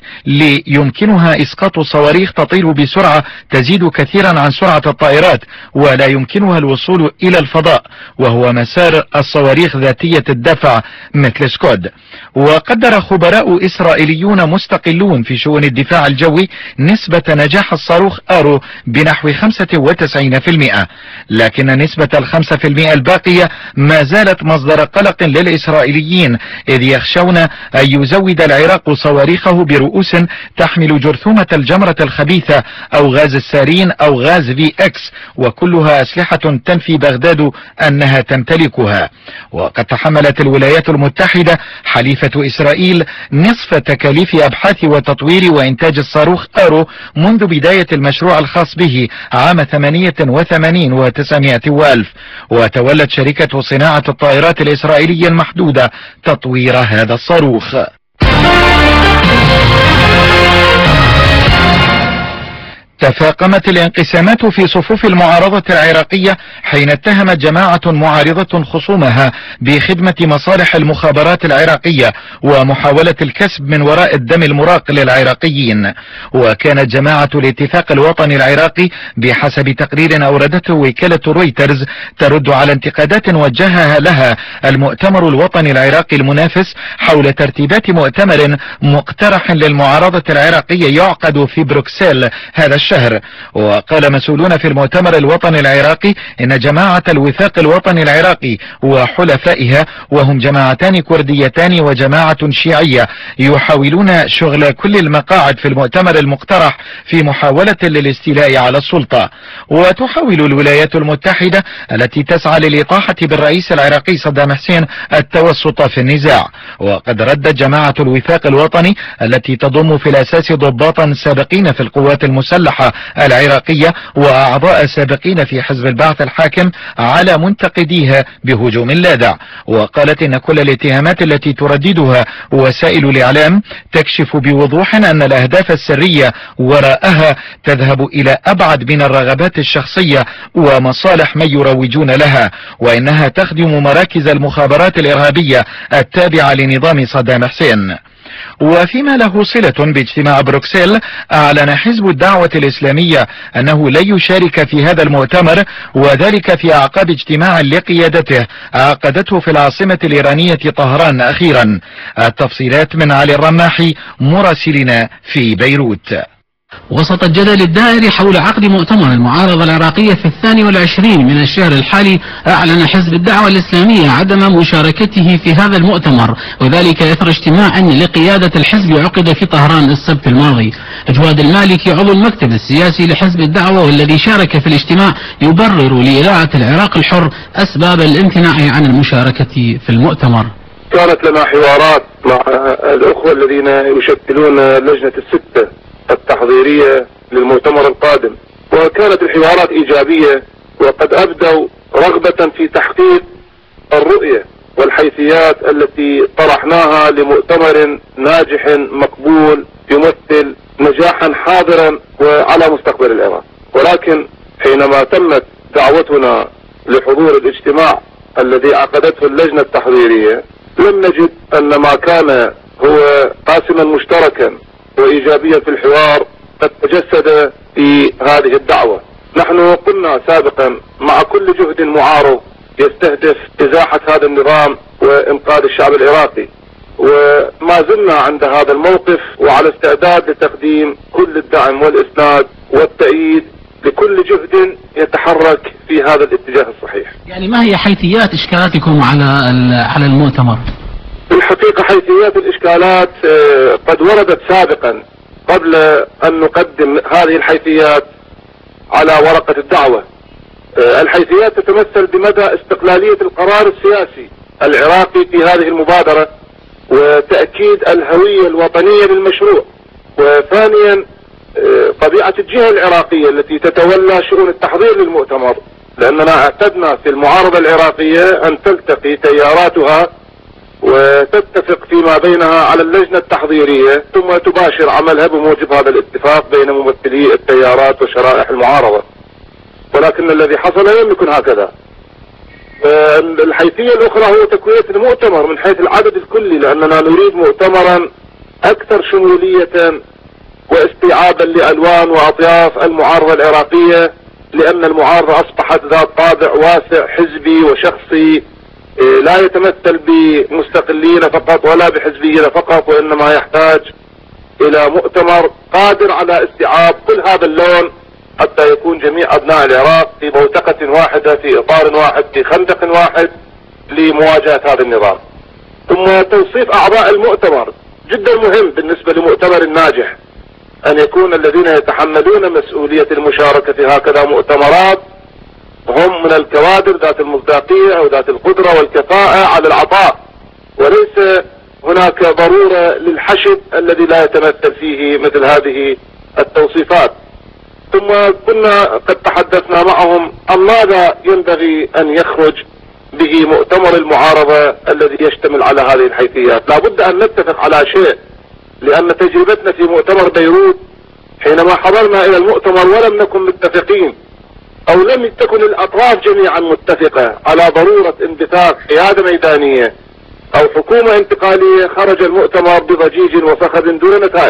ليمكنها إسقاط صواريخ تطير بسرعة تزيد كثيرا عن سرعة الطائرات ولا يمكنها الوصول إلى الفضاء، وهو مسار الصواريخ ذاتية الدفع مثل سكود. وقدر خبراء إسرائيليون مستقلون في شؤون الدفاع الجوي نسبة نجاح الصاروخ آرو بنحو خمسة وتسعين بالمئة، لكن نسبة الخمسة في المئة الباقية ما زالت مصدر قلق للإسرائيليين، إذ يخشون أن يزود العراق صواريخه برؤوس تحمل جرثومة الجمرة الخبيثة أو غاز السارين أو غاز في إكس، وكلها أسلحة تنفي بغداد أنها تمتلكها. وقد تحملت الولايات المتحدة حليفة إسرائيل نصف تكاليف أبحاث وتطوير وإنتاج الصاروخ آرو منذ بداية المشروع الخاص به عام ثمانية وثمانين وتسعمائة وألف، وتولت شركة صناعة الطائرات الإسرائيلية المحدودة تطوير هذا الصاروخ. تفاقمت الانقسامات في صفوف المعارضة العراقية حين اتهمت جماعة معارضة خصومها بخدمة مصالح المخابرات العراقية ومحاولة الكسب من وراء الدم المراق للعراقيين. وكانت جماعة الاتفاق الوطني العراقي بحسب تقرير أوردته وكالة رويترز ترد على انتقادات وجهها لها المؤتمر الوطني العراقي المنافس حول ترتيبات مؤتمر مقترح للمعارضة العراقية يعقد في بروكسل هذا الشهر. الشهر. وقال مسؤولون في المؤتمر الوطني العراقي إن جماعة الوفاق الوطني العراقي وحلفائها، وهم جماعتان كرديتان وجماعة شيعية، يحاولون شغل كل المقاعد في المؤتمر المقترح في محاولة للاستيلاء على السلطة. وتحاول الولايات المتحدة التي تسعى للإطاحة بالرئيس العراقي صدام حسين التوسط في النزاع. وقد ردت جماعة الوفاق الوطني التي تضم في الأساس ضباطا سابقين في القوات المسلحة العراقية وأعضاء سابقين في حزب البعث الحاكم على منتقديها بهجوم لادع. وقالت إن كل الاتهامات التي ترددها وسائل الإعلام تكشف بوضوح أن الأهداف السرية وراءها تذهب إلى أبعد من الرغبات الشخصية ومصالح من يروجون لها، وإنها تخدم مراكز المخابرات الإرهابية التابعة لنظام صدام حسين. وفيما له صلة باجتماع بروكسل، أعلن حزب الدعوة الإسلامية أنه لن يشارك في هذا المؤتمر، وذلك في أعقاب اجتماع لقيادته عقدته في العاصمة الإيرانية طهران أخيرا. التفصيلات من علي الرماحي مراسلنا في بيروت. وسط الجدل الدائر حول عقد مؤتمر المعارضة العراقية في الثاني والعشرين من الشهر الحالي، أعلن حزب الدعوة الإسلامية عدم مشاركته في هذا المؤتمر، وذلك إثر اجتماع لقيادة الحزب عقد في طهران السبت الماضي. جواد المالكي عضو المكتب السياسي لحزب الدعوة والذي شارك في الاجتماع يبرر لإذاعة العراق الحر أسباب الامتناع عن المشاركة في المؤتمر. كانت لنا حوارات مع الأخوة الذين يشكلون لجنة الستة التحضيرية للمؤتمر القادم، وكانت الحوارات إيجابية، وقد أبدوا رغبة في تحقيق الرؤية والحيثيات التي طرحناها لمؤتمر ناجح مقبول يمثل نجاحا حاضرا وعلى مستقبل العراق. ولكن حينما تمت دعوتنا لحضور الاجتماع الذي عقدته اللجنة التحضيرية، لم نجد أن ما كان هو قاسما مشتركا وإيجابيا في الحوار قد تجسد في هذه الدعوة. نحن قلنا سابقا مع كل جهد معارض يستهدف إزاحة هذا النظام وإنقاذ الشعب العراقي، وما زلنا عند هذا الموقف وعلى استعداد لتقديم كل الدعم والإسناد والتأييد لكل جهد يتحرك في هذا الاتجاه الصحيح. يعني ما هي حيثيات إشكالاتكم على على المؤتمر؟ الحقيقة حيثيات الإشكالات قد وردت سابقا قبل أن نقدم هذه الحيثيات على ورقة الدعوة. الحيثيات تتمثل بمدى استقلالية القرار السياسي العراقي في هذه المبادرة، وتأكيد الهوية الوطنية للمشروع، وثانيا طبيعة الجهة العراقية التي تتولى شؤون التحضير للمؤتمر، لأننا اعتدنا في المعارضة العراقية أن تلتقي تياراتها وتتفق فيما بينها على اللجنة التحضيرية ثم تباشر عملها بموجب هذا الاتفاق بين ممثلي التيارات وشرائح المعارضة. ولكن الذي حصل لم يكن هكذا. الحيثية الأخرى هو تكوية المؤتمر من حيث العدد الكلي، لأننا نريد مؤتمرا أكثر شمولية واستيعابا لألوان وأطياف المعارضة العراقية، لأن المعارضة أصبحت ذات طابع واسع حزبي وشخصي لا يتمثل بمستقلين فقط ولا بحزبيين فقط، وإنما يحتاج إلى مؤتمر قادر على استيعاب كل هذا اللون حتى يكون جميع أبناء العراق في بوتقة واحدة في إطار واحد في خندق واحد لمواجهة هذا النظام. ثم توصيف أعضاء المؤتمر جدا مهم بالنسبة لمؤتمر ناجح، أن يكون الذين يتحملون مسؤولية المشاركة في هكذا مؤتمرات هم من الكوادر ذات المصداقية أو ذات القدرة والكفاءة على العطاء، وليس هناك ضرورة للحشد الذي لا يتمثل فيه مثل هذه التوصيفات. ثم كنا قد تحدثنا معهم عن ماذا ينبغي أن يخرج به مؤتمر المعارضة الذي يشتمل على هذه الحيثيات. لا بد أن نتفق على شيء، لأن تجربتنا في مؤتمر بيروت حينما حضرنا إلى المؤتمر ولم نكن متفقين أو لم تكن الأطراف جميعا متفقة على ضرورة انبثاق قيادة ميدانية أو حكومة انتقالية، خرج المؤتمر بضجيج وفخذ دون نتائج.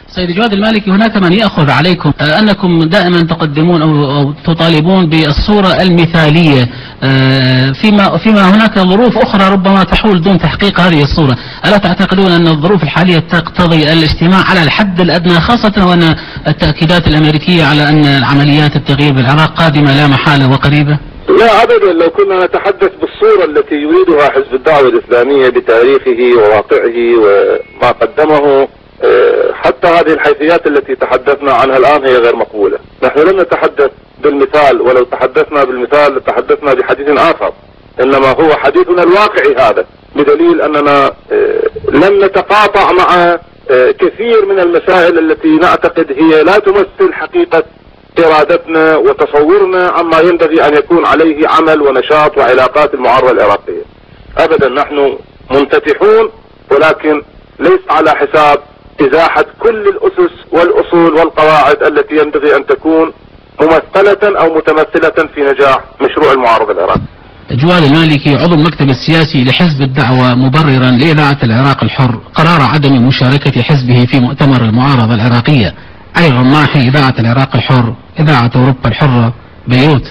سيد جواد المالكي، هناك من يأخذ عليكم أنكم دائما تقدمون أو تطالبون بالصورة المثالية، فيما فيما هناك ظروف أخرى ربما تحول دون تحقيق هذه الصورة. ألا تعتقدون أن الظروف الحالية تقتضي الاجتماع على الحد الأدنى، خاصة وأن التأكيدات الأمريكية على أن عمليات التغيير بالعراق قادمة لا محالة وقريبة؟ لا أبدا. لو كنا نتحدث بالصورة التي يريدها حزب الدعوة الإسلامية بتاريخه وواقعه وما قدمه، حتى هذه الحيثيات التي تحدثنا عنها الآن هي غير مقبولة. نحن لم نتحدث بالمثال، ولو تحدثنا بالمثال لتحدثنا بحديث آخر، إنما هو حديثنا الواقعي هذا، بدليل أننا لم نتقاطع مع كثير من المسائل التي نعتقد هي لا تمثل حقيقة إرادتنا وتصورنا عما ينبغي أن يكون عليه عمل ونشاط وعلاقات المعارضة العراقية. أبدا، نحن منفتحون، ولكن ليس على حساب إزاحة كل الأسس والأصول والقواعد التي ينبغي أن تكون ممثلة أو متمثلة في نجاح مشروع المعارضة العراقي. جواد المالكي، عضو المكتب السياسي لحزب الدعوة، مبررا لإذاعة العراق الحر قرار عدم مشاركة حزبه في مؤتمر المعارضة العراقية. علي الرماحي، إذاعة العراق الحر، إذاعة أوروبا الحرة، بيروت.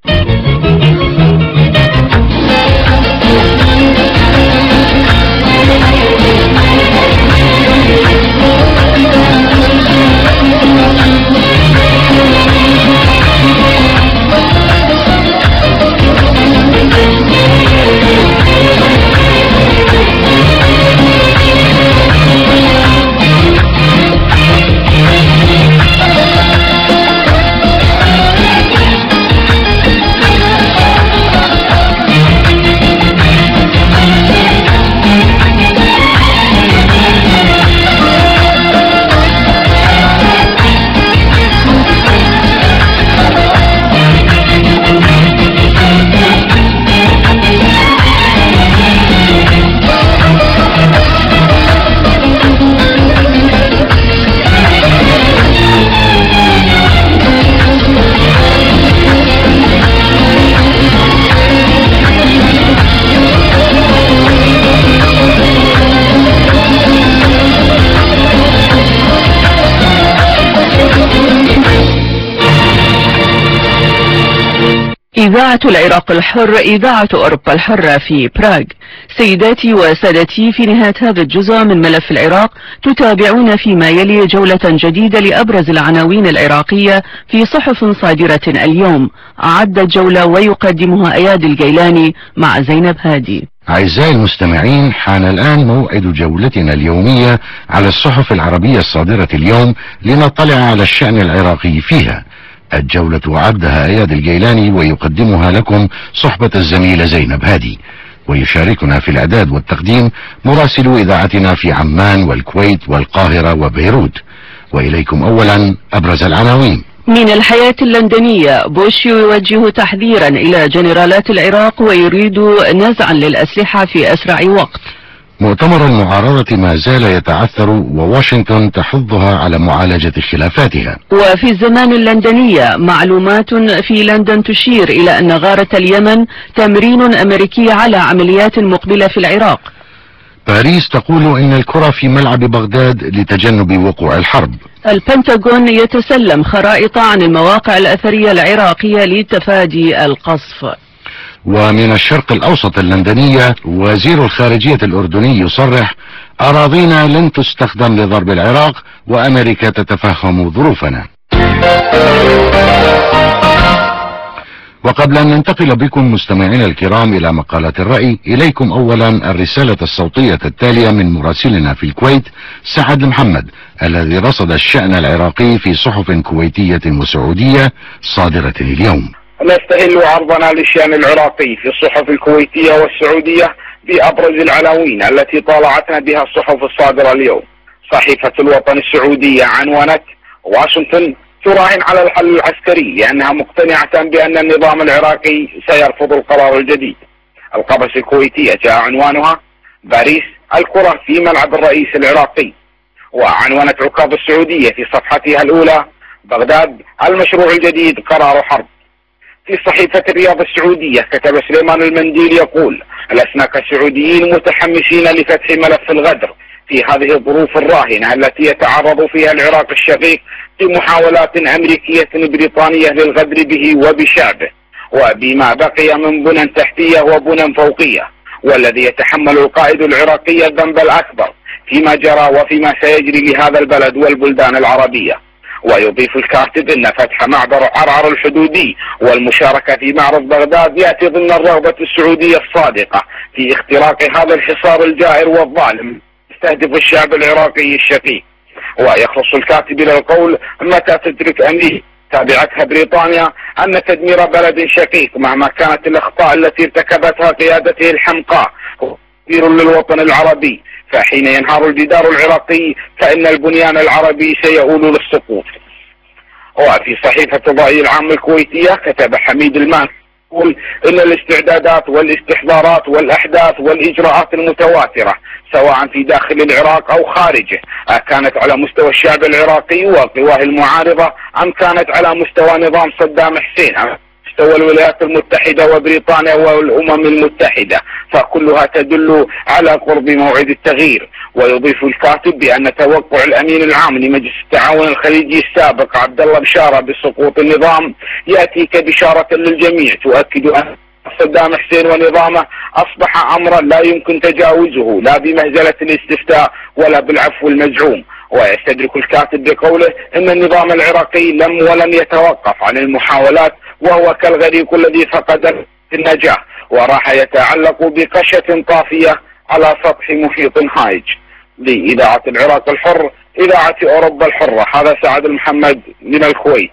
إذاعة العراق الحر، إذاعة أوروبا الحرة في براغ. سيداتي وسادتي، في نهاية هذا الجزء من ملف العراق تتابعون فيما يلي جولة جديدة لأبرز العناوين العراقية في صحف صادرة اليوم. أعدت جولة ويقدمها أياد الجيلاني مع زينب هادي. أعزائي المستمعين، حان الآن موعد جولتنا اليومية على الصحف العربية الصادرة اليوم لنطلع على الشأن العراقي فيها. الجولة أعدها أياد الجيلاني ويقدمها لكم صحبة الزميلة زينب هادي، ويشاركنا في الإعداد والتقديم مراسلو إذاعتنا في عمان والكويت والقاهرة وبيروت. وإليكم أولا أبرز العناوين. من الحياة اللندنية، بوش يوجه تحذيرا إلى جنرالات العراق ويريد نزعا للأسلحة في أسرع وقت. مؤتمر المعارضة ما زال يتعثر وواشنطن تحضها على معالجة خلافاتها. وفي الزمان اللندنية، معلومات في لندن تشير إلى أن غارة اليمن تمرين أمريكي على عمليات مقبلة في العراق. باريس تقول إن الكرة في ملعب بغداد لتجنب وقوع الحرب. البنتاغون يتسلم خرائط عن المواقع الأثرية العراقية لتفادي القصف. ومن الشرق الأوسط اللندنية، وزير الخارجية الأردني يصرح: أراضينا لن تستخدم لضرب العراق وأمريكا تتفهم ظروفنا. وقبل أن ننتقل بكم مستمعينا الكرام إلى مقالات الرأي، إليكم أولا الرسالة الصوتية التالية من مراسلنا في الكويت سعد محمد، الذي رصد الشأن العراقي في صحف كويتية وسعودية صادرة اليوم. نستهل عرضنا للشأن العراقي في الصحف الكويتية والسعودية بأبرز العناوين التي طالعتنا بها الصحف الصادرة اليوم. صحيفة الوطن السعودية عنونت: واشنطن تراهن على الحل العسكري لأنها مقتنعة بأن النظام العراقي سيرفض القرار الجديد. القبس الكويتية جاء عنوانها: باريس الكرة في ملعب الرئيس العراقي. وعنونت عكاظ السعودية في صفحتها الأولى: بغداد المشروع الجديد قرار حرب. في صحيفة الرياض السعودية كتب سليمان المنديل يقول: الأسماك السعوديين متحمسين لفتح ملف الغدر في هذه الظروف الراهنة التي يتعرض فيها العراق الشقيق لمحاولات أمريكية بريطانية للغدر به وبشعبه وبما بقي من بنى تحتية وبنى فوقية، والذي يتحمل القائد العراقي الذنب الأكبر فيما جرى وفيما سيجري لهذا البلد والبلدان العربية. ويضيف الكاتب أن فتح معبر عرعر الحدودي والمشاركة في معرض بغداد يأتي ضمن الرغبة السعودية الصادقة في اختراق هذا الحصار الجائر والظالم يستهدف الشعب العراقي الشقيق. ويخلص الكاتب إلى القول: متى تدرك أمريكا تابعتها بريطانيا أن تدمير بلد شقيق مهما كانت الأخطاء التي ارتكبتها قيادته الحمقاء تدمير للوطن العربي، فحين ينهار الجدار العراقي فإن البنيان العربي سيؤول للسقوط. وفي صحيفة الرأي العام الكويتية كتب حميد المهدي يقول إن الاستعدادات والاستحضارات والأحداث والإجراءات المتواترة سواء في داخل العراق أو خارجه كانت على مستوى الشعب العراقي وقواه المعارضة أم كانت على مستوى نظام صدام حسين أم مستوى الولايات المتحدة وبريطانيا والأمم المتحدة، فكلها تدل على قرب موعد التغيير. ويضيف الكاتب بأن توقع الأمين العام لمجلس التعاون الخليجي السابق عبد الله بشارة بسقوط النظام يأتي كبشارة للجميع تؤكد أن صدام حسين ونظامه أصبح أمرا لا يمكن تجاوزه لا بمهزلة الاستفتاء ولا بالعفو المزعوم. ويستدرك الكاتب بقوله إن النظام العراقي لم ولن يتوقف عن المحاولات وهو كالغريق الذي فقد النجاة وراح يتعلق بقشة طافية على سطح محيط هايج. لإذاعة العراق الحر، إذاعة أوروبا الحرة، هذا سعد المحمد من الكويت.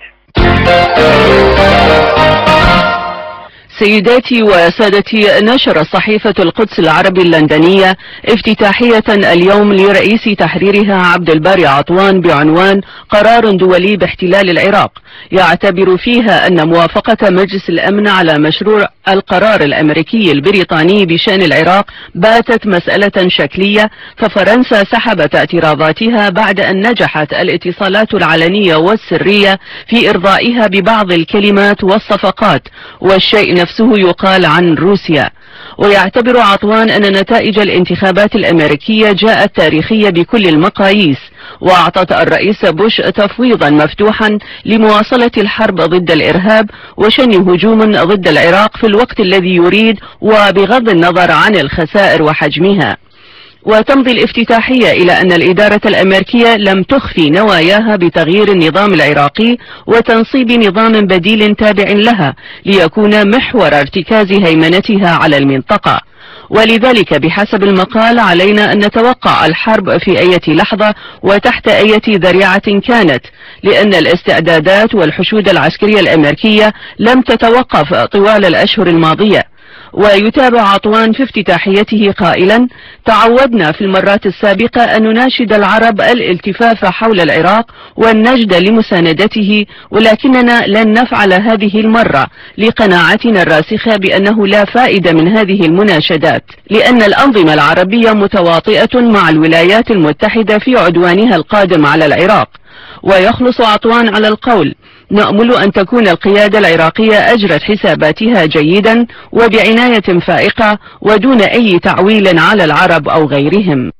سيداتي وسادتي، نشر صحيفة القدس العربي اللندنية افتتاحية اليوم لرئيس تحريرها عبد الباري عطوان بعنوان قرار دولي باحتلال العراق، يعتبر فيها أن موافقة مجلس الأمن على مشروع القرار الأمريكي البريطاني بشأن العراق باتت مسألة شكلية، ففرنسا سحبت اعتراضاتها بعد أن نجحت الاتصالات العلنية والسرية في إرضائها ببعض الكلمات والصفقات، والشيء نفسه يقال عن روسيا. ويعتبر عطوان أن نتائج الانتخابات الأمريكية جاءت تاريخية بكل المقاييس، وأعطت الرئيس بوش تفويضا مفتوحا لمواصلة الحرب ضد الإرهاب وشن هجوم ضد العراق في الوقت الذي يريد وبغض النظر عن الخسائر وحجمها. وتمضي الافتتاحية إلى أن الإدارة الأمريكية لم تخفي نواياها بتغيير النظام العراقي وتنصيب نظام بديل تابع لها ليكون محور ارتكاز هيمنتها على المنطقة. ولذلك بحسب المقال علينا أن نتوقع الحرب في أي لحظة وتحت أي ذريعة كانت، لأن الاستعدادات والحشود العسكرية الأمريكية لم تتوقف طوال الأشهر الماضية. ويتابع عطوان في افتتاحيته قائلا: تعودنا في المرات السابقة أن نناشد العرب الالتفاف حول العراق والنجد لمساندته، ولكننا لن نفعل هذه المرة لقناعتنا الراسخة بأنه لا فائدة من هذه المناشدات، لأن الأنظمة العربية متواطئة مع الولايات المتحدة في عدوانها القادم على العراق. ويخلص عطوان على القول: نأمل أن تكون القيادة العراقية أجرت حساباتها جيدا وبعناية فائقة ودون أي تعويل على العرب أو غيرهم.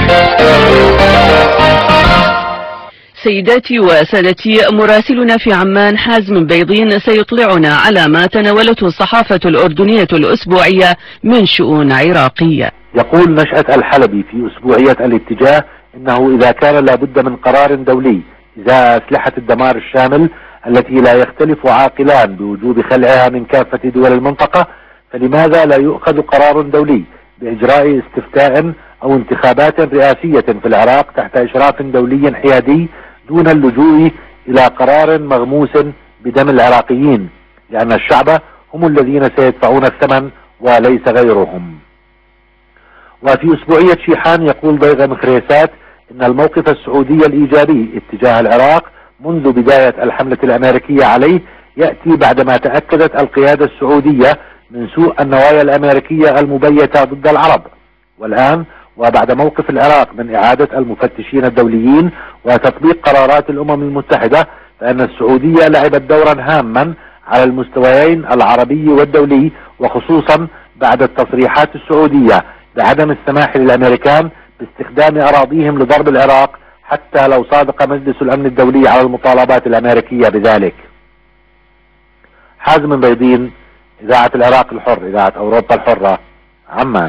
سيداتي وسادتي، مراسلنا في عمان حازم بيضين سيطلعنا على ما تناولته الصحافة الأردنية الأسبوعية من شؤون عراقية. يقول نشأة الحلبي في أسبوعية الاتجاه إنه إذا كان لابد من قرار دولي إزاء أسلحة الدمار الشامل التي لا يختلف عاقلان بوجوب خلعها من كافة دول المنطقة، فلماذا لا يؤخذ قرار دولي بإجراء استفتاء أو انتخابات رئاسية في العراق تحت إشراف دولي حيادي دون اللجوء إلى قرار مغموس بدم العراقيين، لأن الشعب هم الذين سيدفعون الثمن وليس غيرهم. وفي أسبوعية شيحان يقول ضيغ مخريسات إن الموقف السعودي الإيجابي اتجاه العراق منذ بداية الحملة الأمريكية عليه يأتي بعدما تأكدت القيادة السعودية من سوء النوايا الأمريكية المبيتة ضد العرب، والآن وبعد موقف العراق من إعادة المفتشين الدوليين وتطبيق قرارات الأمم المتحدة، فإن السعودية لعبت دورا هاما على المستويين العربي والدولي، وخصوصا بعد التصريحات السعودية بعدم السماح للأمريكان باستخدام أراضيهم لضرب العراق حتى لو صادق مجلس الأمن الدولي على المطالبات الأمريكية بذلك. حازم بيضين، إذاعة العراق الحر، إذاعة أوروبا الحرة، عمان.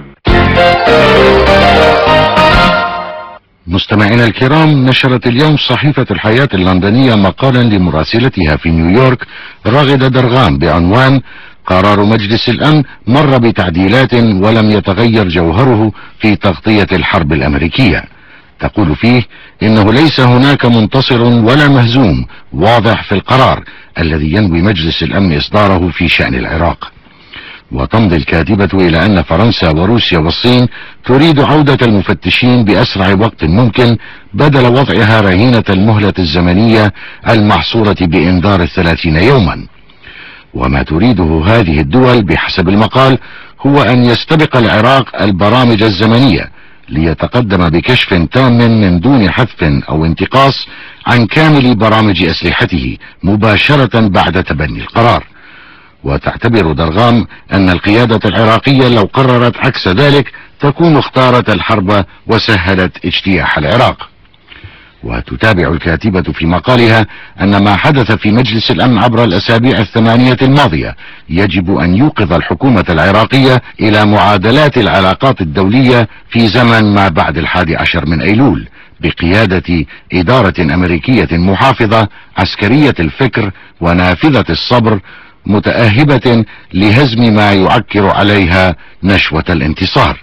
مستمعينا الكرام، نشرت اليوم صحيفة الحياة اللندنية مقالا لمراسلتها في نيويورك راغدة درغام بعنوان قرار مجلس الأمن مر بتعديلات ولم يتغير جوهره في تغطية الحرب الأمريكية. تقول فيه إنه ليس هناك منتصر ولا مهزوم واضح في القرار الذي ينوي مجلس الأمن إصداره في شأن العراق. وتمضي الكاتبة إلى أن فرنسا وروسيا والصين تريد عودة المفتشين بأسرع وقت ممكن بدل وضعها رهينة المهلة الزمنية المحصورة بإنذار الثلاثين يوما. وما تريده هذه الدول بحسب المقال هو أن يستبق العراق البرامج الزمنية ليتقدم بكشف تام من دون حذف أو انتقاص عن كامل برامج أسلحته مباشرة بعد تبني القرار. وتعتبر درغام أن القيادة العراقية لو قررت عكس ذلك تكون اختارت الحرب وسهلت اجتياح العراق. وتتابع الكاتبة في مقالها أن ما حدث في مجلس الأمن عبر الأسابيع الثمانية الماضية يجب أن يوقظ الحكومة العراقية إلى معادلات العلاقات الدولية في زمن ما بعد الحادي عشر من أيلول بقيادة إدارة أمريكية محافظة عسكرية الفكر ونافذة الصبر متأهبة لهزم ما يعكر عليها نشوة الانتصار.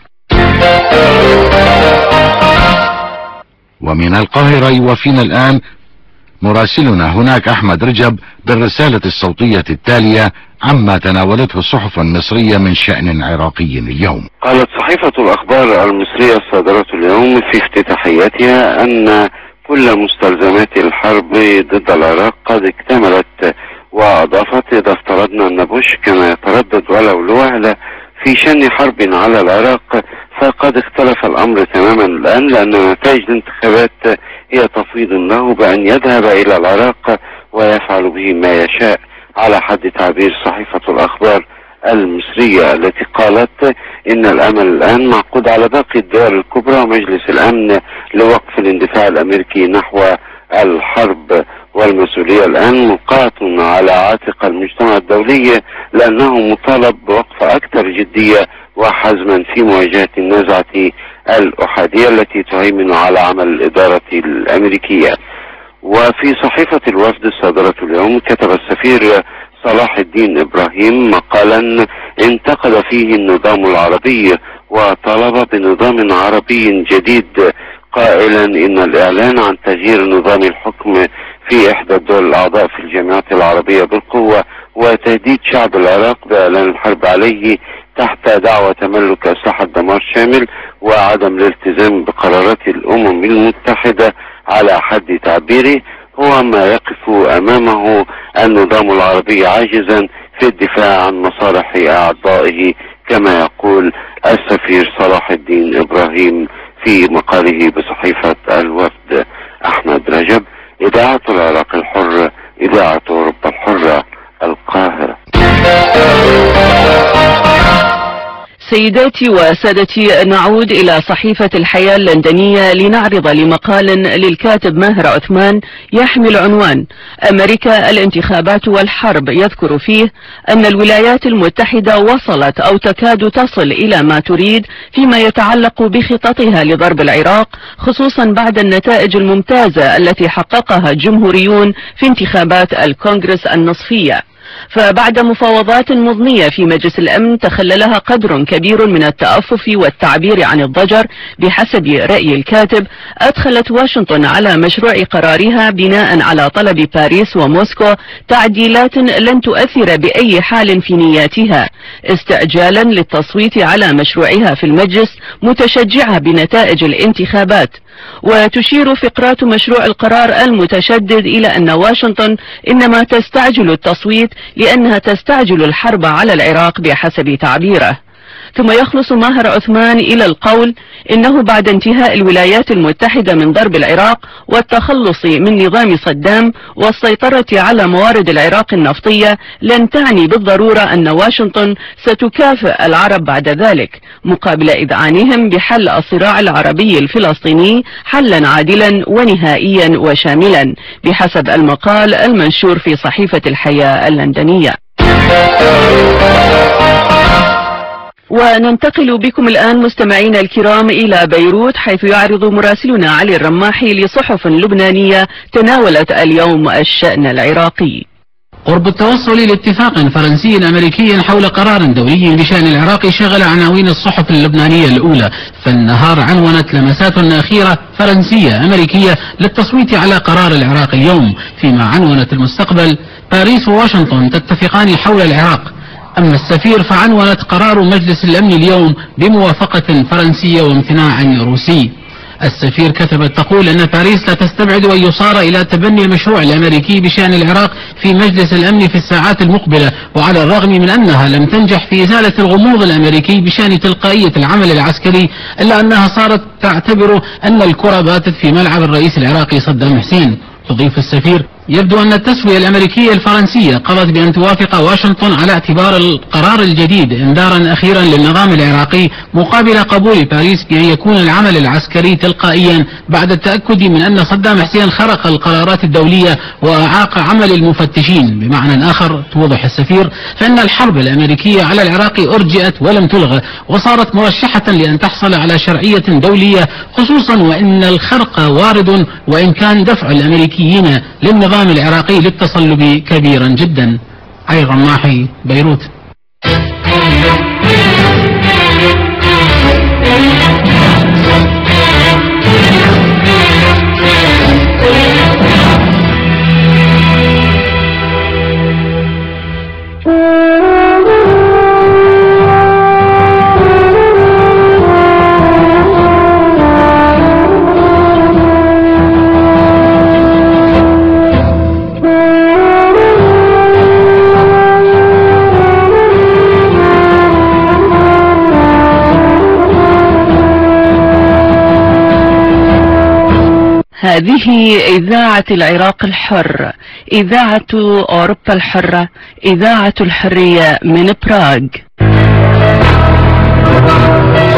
ومن القاهرة يوفينا الآن مراسلنا هناك أحمد رجب بالرسالة الصوتية التالية عما تناولته الصحف المصرية من شأن عراقي اليوم. قالت صحيفة الأخبار المصرية الصادرة اليوم في افتتاحيتها أن كل مستلزمات الحرب ضد العراق قد اكتملت، وأضافت إذا افترضنا أن بوش كان يتردد ولو لوهلة في شن حرب على العراق فقد اختلف الأمر تماما الآن، لأن نتائج الانتخابات هي تفويض له بأن يذهب إلى العراق ويفعل به ما يشاء، على حد تعبير صحيفة الأخبار المصرية التي قالت إن الأمل الآن معقود على باقي الدول الكبرى ومجلس الأمن لوقف الاندفاع الأمريكي نحو الحرب، والمسؤولية الآن ملقاة على عاتق المجتمع الدولي لأنه مطالب بوقف أكثر جدية وحزما في مواجهة النزعة الأحادية التي تهيمن على عمل الإدارة الأمريكية. وفي صحيفة الوفد الصادرة اليوم كتب السفير صلاح الدين إبراهيم مقالا انتقد فيه النظام العربي وطلب بنظام عربي جديد، قائلا إن الإعلان عن تغيير نظام الحكم في إحدى الدول الأعضاء في الجامعات العربية بالقوة وتهديد شعب العراق بإعلان الحرب عليه تحت دعوى تملك أسلحة دمار شامل وعدم الالتزام بقرارات الأمم المتحدة على حد تعبيره هو ما يقف أمامه النظام العربي عاجزا في الدفاع عن مصالح أعضائه، كما يقول السفير صلاح الدين إبراهيم في مقاله بصحيفة الوفد. أحمد رجب، إذاعة العراق الحر، إذاعة أوروبا الحرة، القاهرة. سيداتي وسادتي، نعود إلى صحيفة الحياة اللندنية لنعرض لمقال للكاتب ماهر عثمان يحمل عنوان أمريكا الانتخابات والحرب، يذكر فيه أن الولايات المتحدة وصلت أو تكاد تصل إلى ما تريد فيما يتعلق بخططها لضرب العراق، خصوصا بعد النتائج الممتازة التي حققها الجمهوريون في انتخابات الكونغرس النصفية. فبعد مفاوضات مضنية في مجلس الأمن تخللها قدر كبير من التأفف والتعبير عن الضجر بحسب رأي الكاتب، أدخلت واشنطن على مشروع قرارها بناء على طلب باريس وموسكو تعديلات لن تؤثر بأي حال في نياتها، استعجالا للتصويت على مشروعها في المجلس متشجعة بنتائج الانتخابات. وتشير فقرات مشروع القرار المتشدد إلى أن واشنطن إنما تستعجل التصويت لأنها تستعجل الحرب على العراق بحسب تعبيره. ثم يخلص ماهر عثمان إلى القول إنه بعد انتهاء الولايات المتحدة من ضرب العراق والتخلص من نظام صدام والسيطرة على موارد العراق النفطية لن تعني بالضرورة أن واشنطن ستكافئ العرب بعد ذلك، مقابل إذعانهم بحل الصراع العربي الفلسطيني حلا عادلا ونهائيا وشاملا بحسب المقال المنشور في صحيفة الحياة اللندنية. وننتقل بكم الآن مستمعينا الكرام إلى بيروت، حيث يعرض مراسلنا علي الرماحي لصحف لبنانية تناولت اليوم الشأن العراقي. قرب التوصل لاتفاق فرنسي أمريكي حول قرار دولي بشأن العراق شغل عناوين الصحف اللبنانية الأولى، فالنهار عنونت لمسات أخيرة فرنسية أمريكية للتصويت على قرار العراق اليوم، فيما عنونت المستقبل باريس وواشنطن تتفقان حول العراق. أما السفير فعنونت قرار مجلس الأمن اليوم بموافقة فرنسية وامتناع روسي. السفير كتبت تقول أن باريس لا تستبعد أن يصار إلى تبني المشروع الأمريكي بشأن العراق في مجلس الأمن في الساعات المقبلة، وعلى الرغم من أنها لم تنجح في إزالة الغموض الأمريكي بشأن تلقائية العمل العسكري، إلا أنها صارت تعتبر أن الكرة باتت في ملعب الرئيس العراقي صدام حسين. تضيف السفير: يبدو أن التسوية الأمريكية الفرنسية قضت بأن توافق واشنطن على اعتبار القرار الجديد انذارا أخيرا للنظام العراقي، مقابل قبول باريس بأن يكون العمل العسكري تلقائيا بعد التأكد من أن صدام حسين خرق القرارات الدولية وأعاق عمل المفتشين. بمعنى آخر، توضح السفير، فإن الحرب الأمريكية على العراق أرجئت ولم تلغى، وصارت مرشحة لأن تحصل على شرعية دولية، خصوصا وإن الخرق وارد، وإن كان دفع الأمريكيين للنظام النظام العراقي للتصلب كبيرا جدا. علي الرماحي، بيروت. هذه إذاعة العراق الحر، إذاعة أوروبا الحرة، إذاعة الحرية من براغ.